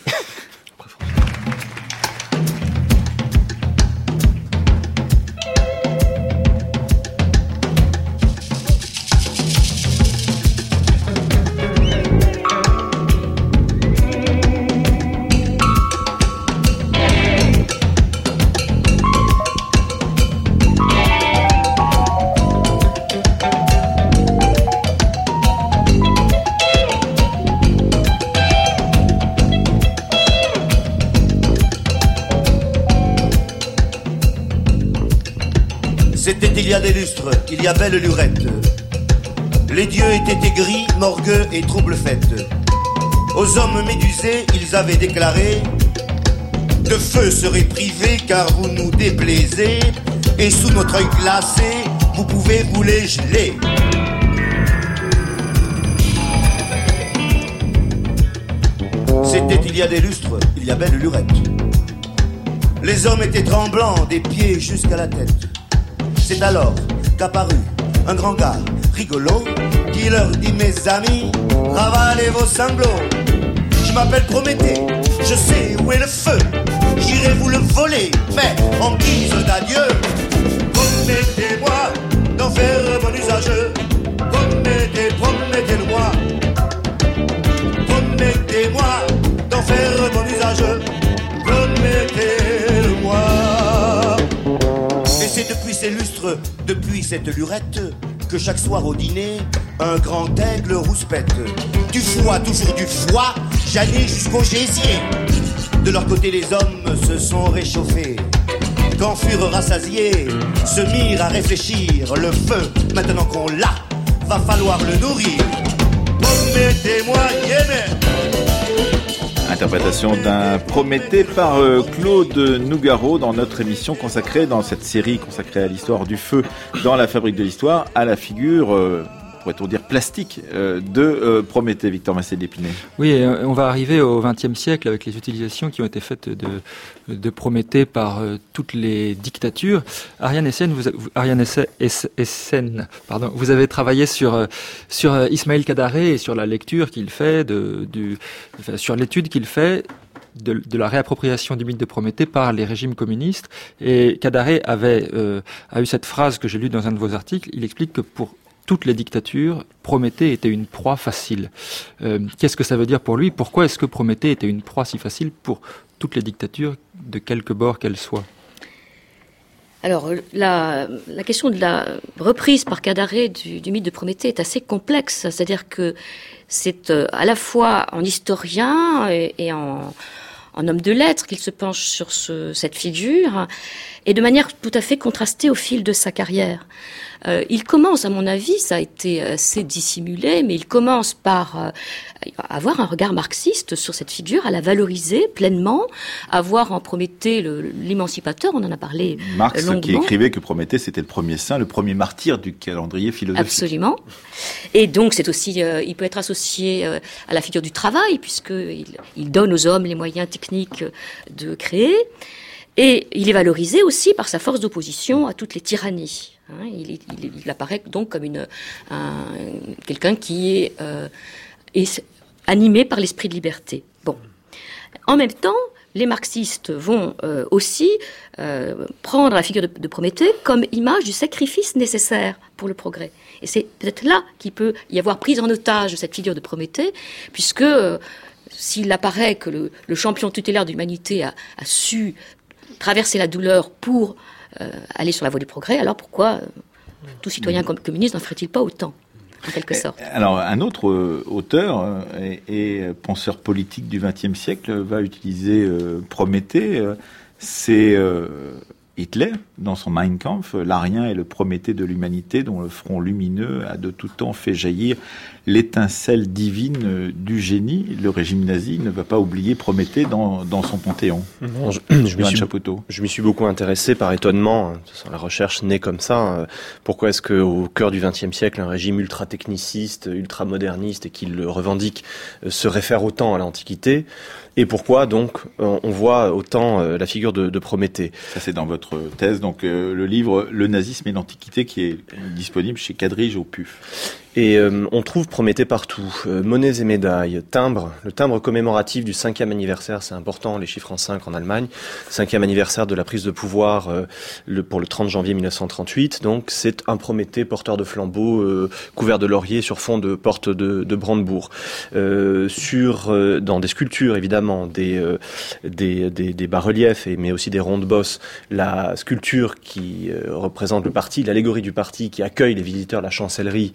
C'était il y a des lustres, il y a belle lurette. Les dieux étaient aigris, morgueux et trouble-fêtes. Aux hommes médusés, ils avaient déclaré: de feu serez privés car vous nous déplaisez, et sous notre œil glacé, vous pouvez vous les geler. C'était il y a des lustres, il y a belle lurette. Les hommes étaient tremblants, des pieds jusqu'à la tête. C'est alors qu'apparut un grand gars rigolo qui leur dit: mes amis, ravalez vos sanglots. Je m'appelle Prométhée, je sais où est le feu. J'irai vous le voler, mais en guise d'adieu. Promettez-moi d'en faire bon usage. Promettez, promettez-le-moi. Promettez-moi d'en faire bon usage. Promettez-le-moi. Et c'est depuis ces lustres, depuis cette lurette, que chaque soir au dîner, un grand aigle rouspète. Du foie, toujours du foie, j'allais jusqu'au gésier. De leur côté, les hommes se sont réchauffés. Quand furent rassasiés, se mirent à réfléchir. Le feu, maintenant qu'on l'a, va falloir le nourrir. Promettez-moi, Yémen. Interprétation d'un Prométhée par euh, Claude Nougaro dans notre émission consacrée, dans cette série consacrée à l'histoire du feu dans la fabrique de l'histoire, à la figure, euh, pourrait-on dire, plastique euh, de euh, Prométhée. Victor Massé d'Épinay. Oui, euh, on va arriver au vingtième siècle avec les utilisations qui ont été faites de, de Prométhée par euh, toutes les dictatures. Ariane Essen, vous, Ariane Essen, pardon, vous avez travaillé sur, euh, sur euh, Ismaël Kadaré et sur la lecture qu'il fait, de, du, enfin, sur l'étude qu'il fait De, de la réappropriation du mythe de Prométhée par les régimes communistes. Et Kadaré avait euh, a eu cette phrase que j'ai lue dans un de vos articles. Il explique que pour toutes les dictatures, Prométhée était une proie facile. Euh, qu'est-ce que ça veut dire pour lui? Pourquoi est-ce que Prométhée était une proie si facile pour toutes les dictatures, de quelque bord qu'elles soient? Alors, la, la question de la reprise par Kadaré du, du mythe de Prométhée est assez complexe. C'est-à-dire que c'est euh, à la fois en historien et, et en, en homme de lettres qu'il se penche sur ce, cette figure, et de manière tout à fait contrastée au fil de sa carrière. Euh, il commence, à mon avis, ça a été assez dissimulé, mais il commence par euh, avoir un regard marxiste sur cette figure, à la valoriser pleinement, à voir en Prométhée le, l'émancipateur, on en a parlé Marx longuement. Qui écrivait que Prométhée c'était le premier saint, le premier martyr du calendrier philosophique. Absolument. Et donc c'est aussi, euh, il peut être associé euh, à la figure du travail, puisqu'il il donne aux hommes les moyens techniques de créer. Et il est valorisé aussi par sa force d'opposition à toutes les tyrannies. Hein, il, il, il apparaît donc comme une, un, quelqu'un qui est, euh, est animé par l'esprit de liberté. Bon. En même temps, les marxistes vont euh, aussi euh, prendre la figure de, de Prométhée comme image du sacrifice nécessaire pour le progrès. Et c'est peut-être là qu'il peut y avoir prise en otage de cette figure de Prométhée, puisque euh, s'il apparaît que le, le champion tutélaire de l'humanité a, a su traverser la douleur pour euh, aller sur la voie du progrès, alors pourquoi euh, tout citoyen comme communiste n'en ferait-il pas autant, en quelque sorte? Alors, un autre euh, auteur euh, et, et penseur politique du vingtième siècle va utiliser euh, Prométhée. Euh, c'est euh, Hitler, dans son Mein Kampf, l'Arien est le Prométhée de l'humanité, dont le front lumineux a de tout temps fait jaillir l'étincelle divine du génie. Le régime nazi ne va pas oublier Prométhée dans, dans son panthéon. Non, je, je, m'y suis, je m'y suis beaucoup intéressé par étonnement. La recherche naît comme ça. Pourquoi est-ce qu'au cœur du vingtième siècle, un régime ultra-techniciste, ultra-moderniste et qui le revendique se réfère autant à l'Antiquité? Et pourquoi donc on voit autant la figure de, de Prométhée? Ça c'est dans votre thèse, donc euh, le livre Le nazisme et l'Antiquité qui est disponible chez Quadrige au P U F. Et euh, on trouve Prométhée partout, euh, monnaies et médailles, timbres, le timbre commémoratif du cinquième anniversaire, c'est important, les chiffres en cinq en Allemagne, cinquième anniversaire de la prise de pouvoir euh, le, pour le trente janvier mille neuf cent trente-huit, donc c'est un Prométhée porteur de flambeau, euh, couvert de laurier sur fond de porte de, de Brandebourg. Euh, sur, euh, dans des sculptures évidemment, des, euh, des, des, des bas-reliefs, et, mais aussi des rondes-bosses, la sculpture qui euh, représente le parti, l'allégorie du parti qui accueille les visiteurs de la chancellerie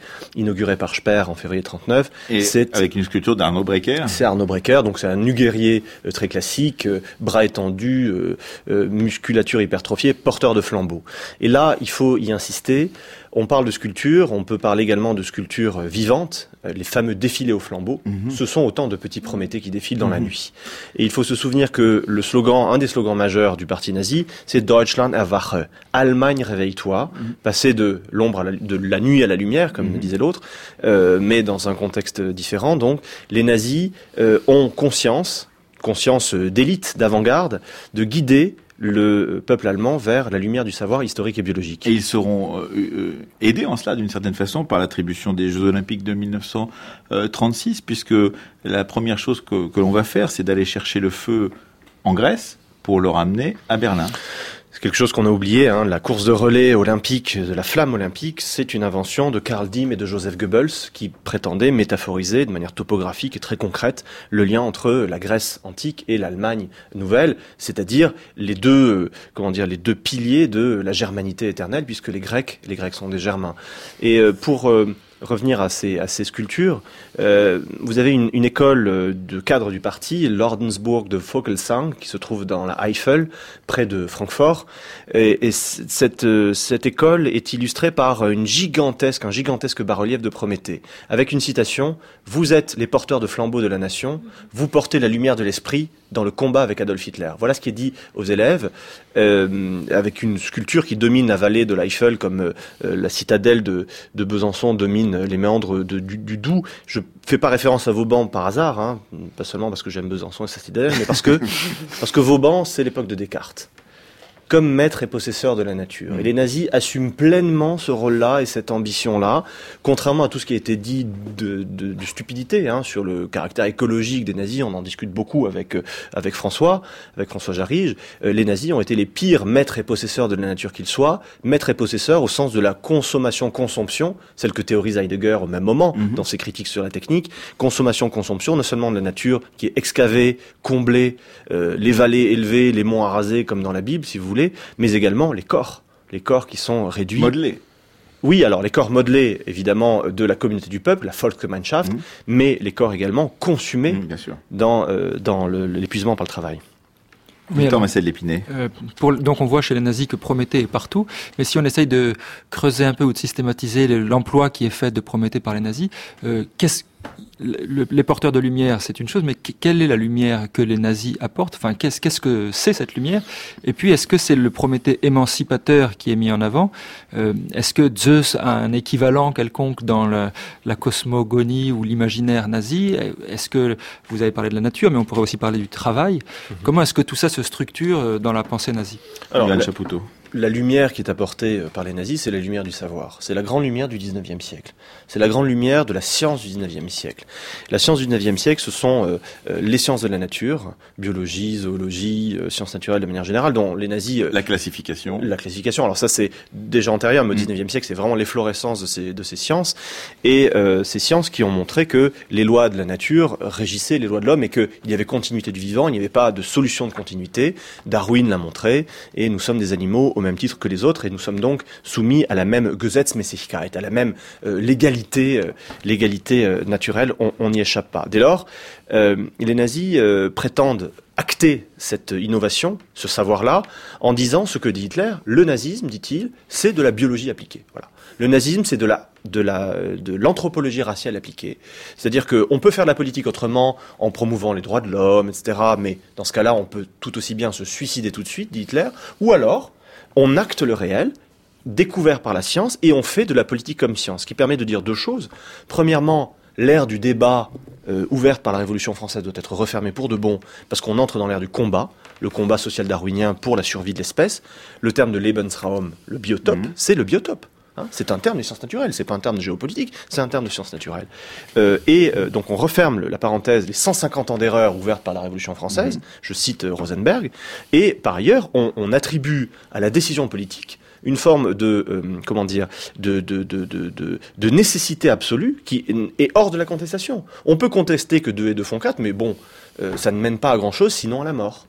inauguré par Speer en février trente-neuf. Et c'est avec une sculpture d'Arnaud Breker. C'est Arnaud Breker, donc c'est un nu-guerrier euh, très classique, euh, bras étendus, euh, euh, musculature hypertrophiée, porteur de flambeau. Et là, il faut y insister. On parle de sculpture, on peut parler également de sculpture vivante, les fameux défilés au flambeau. Mm-hmm. Ce sont autant de petits Prométhées qui défilent dans mm-hmm. la nuit. Et il faut se souvenir que le slogan, un des slogans majeurs du parti nazi, c'est Deutschland erwache, Allemagne réveille-toi, mm-hmm. passer de l'ombre à la, de la nuit à la lumière, comme mm-hmm. disait l'autre, euh, mais dans un contexte différent. Donc, les nazis euh, ont conscience, conscience d'élite, d'avant-garde, de guider le peuple allemand vers la lumière du savoir historique et biologique. Et ils seront euh, euh, aidés en cela, d'une certaine façon, par l'attribution des Jeux Olympiques de mille neuf cent trente-six, puisque la première chose que, que l'on va faire, c'est d'aller chercher le feu en Grèce pour le ramener à Berlin. C'est quelque chose qu'on a oublié, hein. La course de relais olympique, de la flamme olympique, c'est une invention de Karl Diem et de Joseph Goebbels qui prétendaient métaphoriser de manière topographique et très concrète le lien entre la Grèce antique et l'Allemagne nouvelle, c'est-à-dire les deux, comment dire, les deux piliers de la germanité éternelle, puisque les Grecs, les Grecs sont des Germains. Et pour euh, revenir à ces, à ces sculptures, euh, vous avez une, une école de cadre du parti, l'Ordensburg de Vogelsang, qui se trouve dans la Eifel, près de Francfort. Et, et cette, cette école est illustrée par une gigantesque, un gigantesque bas-relief de Prométhée, avec une citation « Vous êtes les porteurs de flambeaux de la nation, vous portez la lumière de l'esprit dans le combat avec Adolf Hitler ». Voilà ce qui est dit aux élèves, euh, avec une sculpture qui domine la vallée de l'Eifel, comme euh, la citadelle de, de Besançon domine les méandres de, du, du Doubs. Je fais pas référence à Vauban par hasard, hein, pas seulement parce que j'aime Besançon et sa citadelle, mais parce que, parce que Vauban, c'est l'époque de Descartes, comme maître et possesseur de la nature. Et les nazis assument pleinement ce rôle-là et cette ambition-là, contrairement à tout ce qui a été dit de, de, de stupidité, hein, sur le caractère écologique des nazis. On en discute beaucoup avec euh, avec François, avec François Jarige. Euh, les nazis ont été les pires maîtres et possesseurs de la nature qu'ils soient, maîtres et possesseurs au sens de la consommation-consomption, celle que théorise Heidegger au même moment, mm-hmm. dans ses critiques sur la technique. Consommation-consomption, non seulement de la nature qui est excavée, comblée, euh, les vallées élevées, les monts arasés, comme dans la Bible, si vous voulez, mais également les corps, les corps qui sont réduits. Modelés. Oui, alors les corps modelés, évidemment, de la communauté du peuple, la Volksgemeinschaft, mmh. mais les corps également consumés mmh, bien sûr. dans, euh, dans le, l'épuisement par le travail. Victor Massel l'Épinay. Euh, pour, donc on voit chez les nazis que Prométhée est partout, mais si on essaye de creuser un peu ou de systématiser l'emploi qui est fait de Prométhée par les nazis, euh, qu'est-ce Le, les porteurs de lumière, c'est une chose, mais quelle est la lumière que les nazis apportent? Enfin, qu'est-ce, qu'est-ce que c'est cette lumière? Et puis, est-ce que c'est le Prométhée émancipateur qui est mis en avant? euh, Est-ce que Zeus a un équivalent quelconque dans le, la cosmogonie ou l'imaginaire nazi? Est-ce que vous avez parlé de la nature, mais on pourrait aussi parler du travail? Mmh. Comment est-ce que tout ça se structure dans la pensée nazie? Alors, la, la lumière qui est apportée par les nazis, c'est la lumière du savoir. C'est la grande lumière du dix-neuvième siècle. C'est la grande lumière de la science du dix-neuvième siècle. La science du dix-neuvième siècle, ce sont euh, euh, les sciences de la nature, biologie, zoologie, euh, sciences naturelles de manière générale, dont les nazis... Euh, la classification. La classification. Alors ça, c'est déjà antérieur, mais au dix-neuvième siècle, c'est vraiment l'efflorescence de ces, de ces sciences. Et euh, ces sciences qui ont montré que les lois de la nature régissaient les lois de l'homme et qu'il y avait continuité du vivant, il n'y avait pas de solution de continuité. Darwin l'a montré, et nous sommes des animaux au même titre que les autres, et nous sommes donc soumis à la même Gesetzmäßigkeit, à la même euh, légalité, euh, légalité euh, naturelle. On n'y échappe pas. Dès lors, euh, les nazis euh, prétendent acter cette innovation, ce savoir-là, en disant ce que dit Hitler, le nazisme, dit-il, c'est de la biologie appliquée. Voilà. Le nazisme, c'est de la de la de l'anthropologie raciale appliquée. C'est-à-dire qu'on peut faire la politique autrement, en promouvant les droits de l'homme, et cetera. Mais dans ce cas-là, on peut tout aussi bien se suicider tout de suite, dit Hitler. Ou alors, on acte le réel, découvert par la science, et on fait de la politique comme science, ce qui permet de dire deux choses. Premièrement, l'ère du débat euh, ouverte par la Révolution française doit être refermée pour de bon, parce qu'on entre dans l'ère du combat, le combat social darwinien pour la survie de l'espèce. Le terme de Lebensraum, le biotope, mmh. c'est le biotope. Hein, c'est un terme de sciences naturelles, c'est pas un terme de géopolitique, c'est un terme de sciences naturelles. Euh, et euh, donc on referme le, la parenthèse, les cent cinquante ans d'erreur ouvertes par la Révolution française, mmh. je cite euh, Rosenberg, et par ailleurs on, on attribue à la décision politique une forme de euh, comment dire de, de, de, de, de, de nécessité absolue qui est hors de la contestation. On peut contester que deux et deux font quatre, mais bon, euh, ça ne mène pas à grand-chose, sinon à la mort.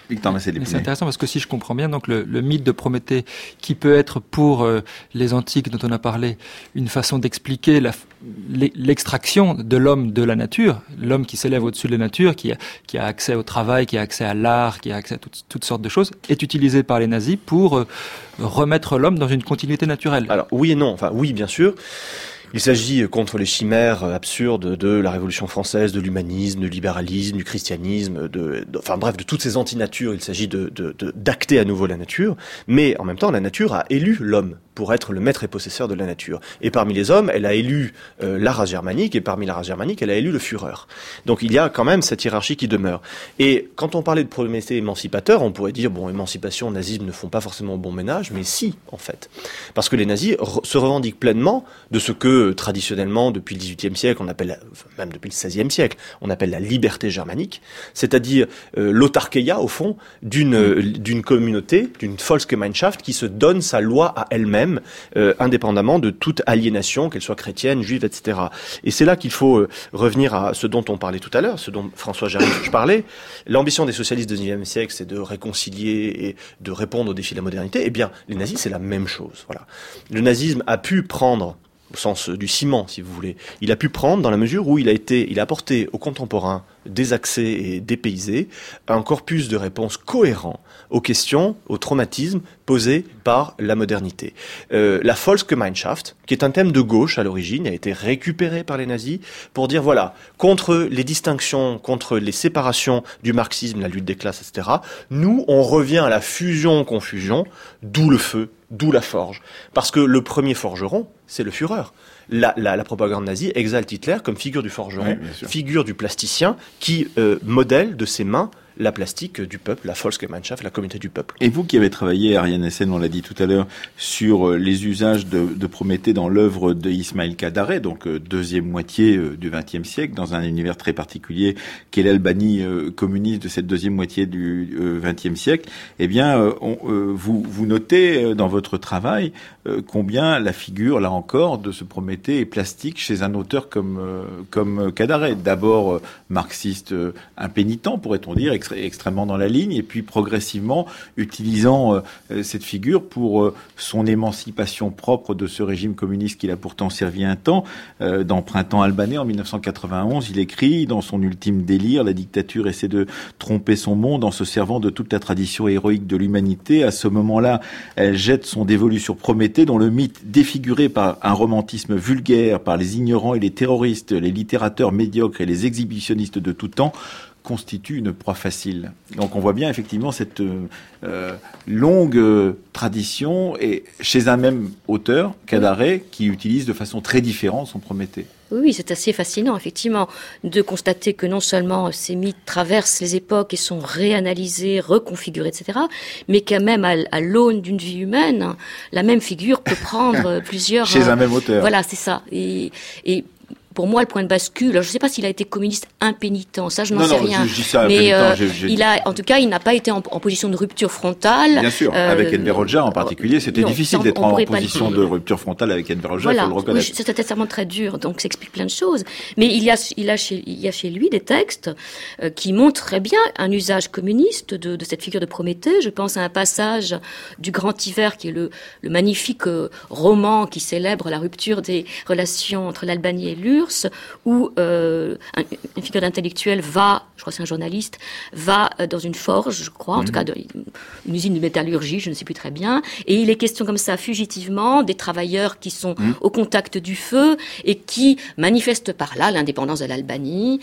Victor Massé-Lépinay. C'est intéressant parce que si je comprends bien, donc le, le mythe de Prométhée, qui peut être pour euh, les antiques dont on a parlé, une façon d'expliquer la, l'extraction de l'homme de la nature, l'homme qui s'élève au-dessus de la nature, qui a, qui a accès au travail, qui a accès à l'art, qui a accès à toutes, toutes sortes de choses, est utilisé par les nazis pour euh, remettre l'homme dans une continuité naturelle. Alors oui et non, enfin oui bien sûr. Il s'agit contre les chimères absurdes de la Révolution française, de l'humanisme, du libéralisme, du christianisme, de, de, enfin bref, de toutes ces antinatures. Il s'agit de, de, de, d'acter à nouveau la nature, mais en même temps, la nature a élu l'homme pour être le maître et possesseur de la nature. Et parmi les hommes, elle a élu euh, la race germanique, et parmi la race germanique, elle a élu le Führer. Donc il y a quand même cette hiérarchie qui demeure. Et quand on parlait de Prométhée émancipateur, on pourrait dire, bon, émancipation, nazisme ne font pas forcément bon ménage, mais si, en fait. Parce que les nazis re- se revendiquent pleinement de ce que, traditionnellement, depuis le dix-huitième siècle, on appelle, enfin, même depuis le seizième siècle, on appelle la liberté germanique, c'est-à-dire euh, l'autarkeia, au fond, d'une, euh, d'une communauté, d'une Volksgemeinschaft, qui se donne sa loi à elle-même, Euh, indépendamment de toute aliénation, qu'elle soit chrétienne, juive, et cetera. Et c'est là qu'il faut euh, revenir à ce dont on parlait tout à l'heure, ce dont François Jarry parlait. L'ambition des socialistes du dix-neuvième siècle, c'est de réconcilier et de répondre aux défis de la modernité. Eh bien, les nazis, c'est la même chose. Voilà. Le nazisme a pu prendre, au sens du ciment, si vous voulez, il a pu prendre dans la mesure où il a été, il a apporté aux contemporains désaxés et dépaysés un corpus de réponses cohérent aux questions, aux traumatismes posés par la modernité. Euh, la Volksgemeinschaft, qui est un thème de gauche à l'origine, a été récupéré par les nazis pour dire, voilà, contre les distinctions, contre les séparations du marxisme, la lutte des classes, et cetera, nous, on revient à la fusion-confusion, d'où le feu, d'où la forge. Parce que le premier forgeron, c'est le Führer. La, la, la propagande nazie exalte Hitler comme figure du forgeron, oui, figure du plasticien, qui euh, modèle de ses mains la plastique du peuple, la Volksgemeinschaft, la communauté du peuple. Et vous qui avez travaillé, Ariane Essen, on l'a dit tout à l'heure, sur les usages de, de Prométhée dans l'œuvre de Ismaël Kadare, donc deuxième moitié du vingtième siècle, dans un univers très particulier qu'est l'Albanie communiste de cette deuxième moitié du vingtième siècle, eh bien, on, vous, vous notez dans votre travail combien la figure, là encore, de ce Prométhée est plastique chez un auteur comme, comme Kadare. D'abord marxiste impénitent, pourrait-on dire, extrêmement dans la ligne, et puis progressivement utilisant euh, cette figure pour euh, son émancipation propre de ce régime communiste qu'il a pourtant servi un temps. Euh, dans Printemps albanais, en dix-neuf cent quatre-vingt-onze, il écrit, dans son ultime délire, la dictature essaie de tromper son monde en se servant de toute la tradition héroïque de l'humanité. À ce moment-là, elle jette son dévolu sur Prométhée, dont le mythe, défiguré par un romantisme vulgaire, par les ignorants et les terroristes, les littérateurs médiocres et les exhibitionnistes de tout temps, constitue une proie facile. Donc on voit bien effectivement cette euh, longue euh, tradition et chez un même auteur, Kadare, qui utilise de façon très différente son Prométhée. Oui, c'est assez fascinant, effectivement, de constater que non seulement ces mythes traversent les époques et sont réanalysés, reconfigurés, et cetera, mais qu'à même à, à l'aune d'une vie humaine, la même figure peut prendre plusieurs... Chez un même auteur. Voilà, c'est ça. Et... et pour moi, le point de bascule, je ne sais pas s'il a été communiste impénitent, ça je n'en non, sais non, rien. Je dis ça, mais euh, j'ai, j'ai... il a, en tout cas, il n'a pas été en, en position de rupture frontale. Bien sûr, euh, avec Enver Hoxha en particulier, c'était non, difficile on, d'être on en position de rupture frontale avec Enver Hoxha, voilà, il faut le reconnaître. Oui, c'était nécessairement très dur, donc ça explique plein de choses. Mais il y a, il a, chez, il y a chez lui des textes euh, qui montrent très bien un usage communiste de, de cette figure de Prométhée. Je pense à un passage du Grand Hiver, qui est le, le magnifique euh, roman qui célèbre la rupture des relations entre l'Albanie et l'U R S S, où Euh, un, une figure d'intellectuel va, je crois que c'est un journaliste, va euh, dans une forge, je crois, en mmh. tout cas de, une usine de métallurgie, je ne sais plus très bien, et il est question comme ça, fugitivement, des travailleurs qui sont mmh. au contact du feu et qui manifestent par là l'indépendance de l'Albanie,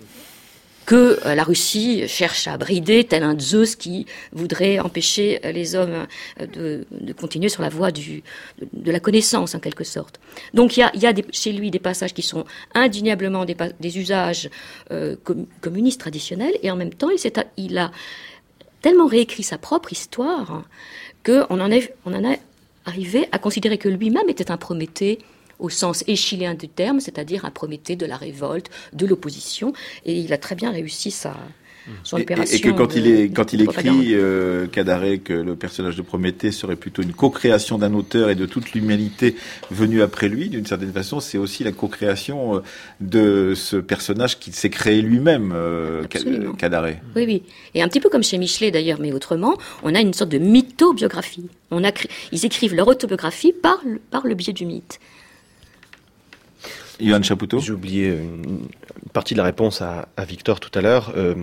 que euh, la Russie cherche à brider, tel un Zeus qui voudrait empêcher euh, les hommes euh, de, de continuer sur la voie du, de, de la connaissance, en quelque sorte. Donc il y a, y a des, chez lui des passages qui sont indéniablement des, des usages euh, com- communistes traditionnels, et en même temps, il, s'est a, il a tellement réécrit sa propre histoire hein, qu'on en est, on en est arrivé à considérer que lui-même était un Prométhée au sens échiléen du terme, c'est-à-dire un Prométhée de la révolte, de l'opposition, et il a très bien réussi sa, son opération. Et, et que quand de, il est, quand il propagande. écrit euh, Cadaré que le personnage de Prométhée serait plutôt une co-création d'un auteur et de toute l'humanité venue après lui, d'une certaine façon, c'est aussi la co-création de ce personnage qu'il s'est créé lui-même, euh, Cadaré. Oui, oui. Et un petit peu comme chez Michelet d'ailleurs, mais autrement, on a une sorte de mythobiographie. On a, ils écrivent leur autobiographie par le, par le biais du mythe. Yoann Chapoutot. J'ai oublié une partie de la réponse à, à Victor tout à l'heure. Euh,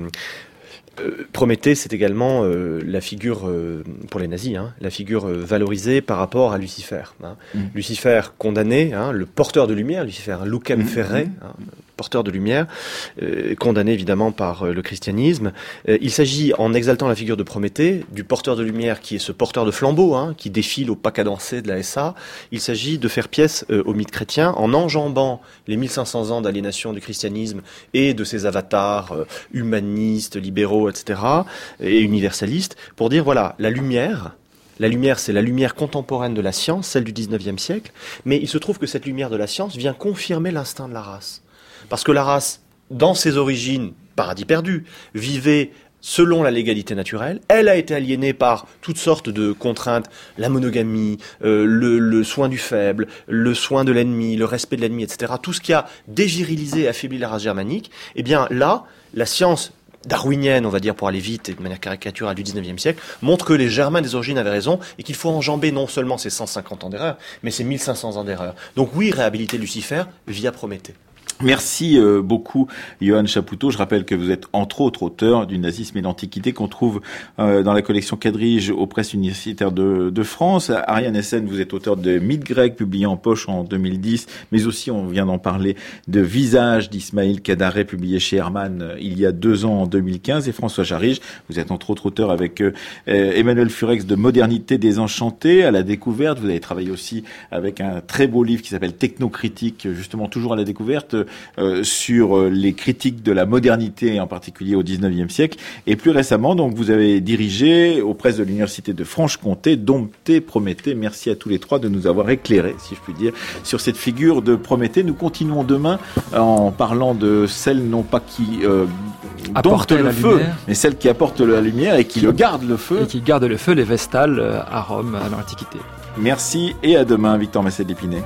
euh, Prométhée, c'est également euh, la figure, euh, pour les nazis, hein, la figure euh, valorisée par rapport à Lucifer. Hein. Mm. Lucifer condamné, hein, le porteur de lumière, Lucifer, hein, Lucem mm. Ferre, hein, porteur de lumière, euh, condamné évidemment par euh, le christianisme. Euh, il s'agit, en exaltant la figure de Prométhée, du porteur de lumière qui est ce porteur de flambeau, hein, qui défile au pas cadencé de la S A. Il s'agit de faire pièce euh, au mythe chrétien en enjambant les mille cinq cents ans d'aliénation du christianisme et de ses avatars euh, humanistes, libéraux, et cetera, et universalistes, pour dire, voilà, la lumière... La lumière, c'est la lumière contemporaine de la science, celle du dix-neuvième siècle, mais il se trouve que cette lumière de la science vient confirmer l'instinct de la race. Parce que la race, dans ses origines, paradis perdu, vivait selon la légalité naturelle. Elle a été aliénée par toutes sortes de contraintes, la monogamie, euh, le, le soin du faible, le soin de l'ennemi, le respect de l'ennemi, et cetera. Tout ce qui a dévirilisé et affaibli la race germanique. Eh bien là, la science darwinienne, on va dire pour aller vite et de manière caricaturale du dix-neuvième siècle, montre que les Germains des origines avaient raison et qu'il faut enjamber non seulement ces cent cinquante ans d'erreur, mais ces mille cinq cents ans d'erreur. Donc oui, réhabiliter Lucifer via Prométhée. Merci euh, beaucoup, Yoann Chapoutot. Je rappelle que vous êtes entre autres auteur du nazisme et l'Antiquité qu'on trouve euh, dans la collection Quadrige aux presses universitaires de, de France. Ariane Essen, vous êtes auteur de Mythes grecs, publié en poche en deux mille dix, mais aussi, on vient d'en parler, de Visage d'Ismaïl Cadaré, publié chez Hermann euh, il y a deux ans en deux mille quinze. Et François Jarige, vous êtes entre autres auteur avec euh, Emmanuel Furex de Modernité désenchantée à la découverte. Vous avez travaillé aussi avec un très beau livre qui s'appelle Technocritique, justement toujours à la découverte, Euh, sur euh, les critiques de la modernité, en particulier au dix-neuvième siècle. Et plus récemment, donc, vous avez dirigé aux presses de l'Université de Franche-Comté, Dompté, Prométhée. Merci à tous les trois de nous avoir éclairés, si je puis dire, sur cette figure de Prométhée. Nous continuons demain en parlant de celle, non pas qui euh, dompte le feu, lumière, mais celle qui apporte la lumière et qui, qui le garde le feu. Et qui garde le feu, les Vestales à Rome, à l'Antiquité. Merci et à demain, Victor Massé-D'Épinay.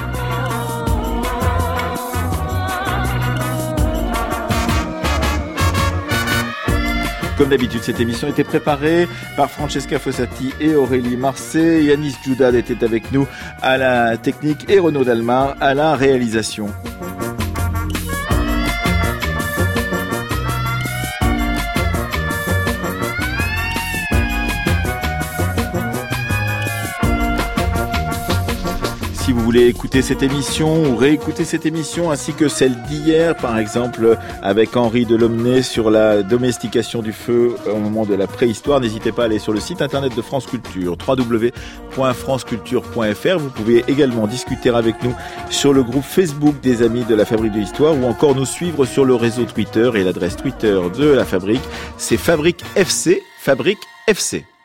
Comme d'habitude, cette émission était préparée par Francesca Fossati et Aurélie Marcet. Yanis Djoudad était avec nous à la technique et Renaud Dalmar à la réalisation. Si vous voulez écouter cette émission ou réécouter cette émission ainsi que celle d'hier, par exemple avec Henri Delomné sur la domestication du feu au moment de la préhistoire, n'hésitez pas à aller sur le site internet de France Culture, w w w point france culture point f r. Vous pouvez également discuter avec nous sur le groupe Facebook des Amis de la Fabrique de l'Histoire ou encore nous suivre sur le réseau Twitter, et l'adresse Twitter de la Fabrique, c'est Fabrique F C, Fabrique F C.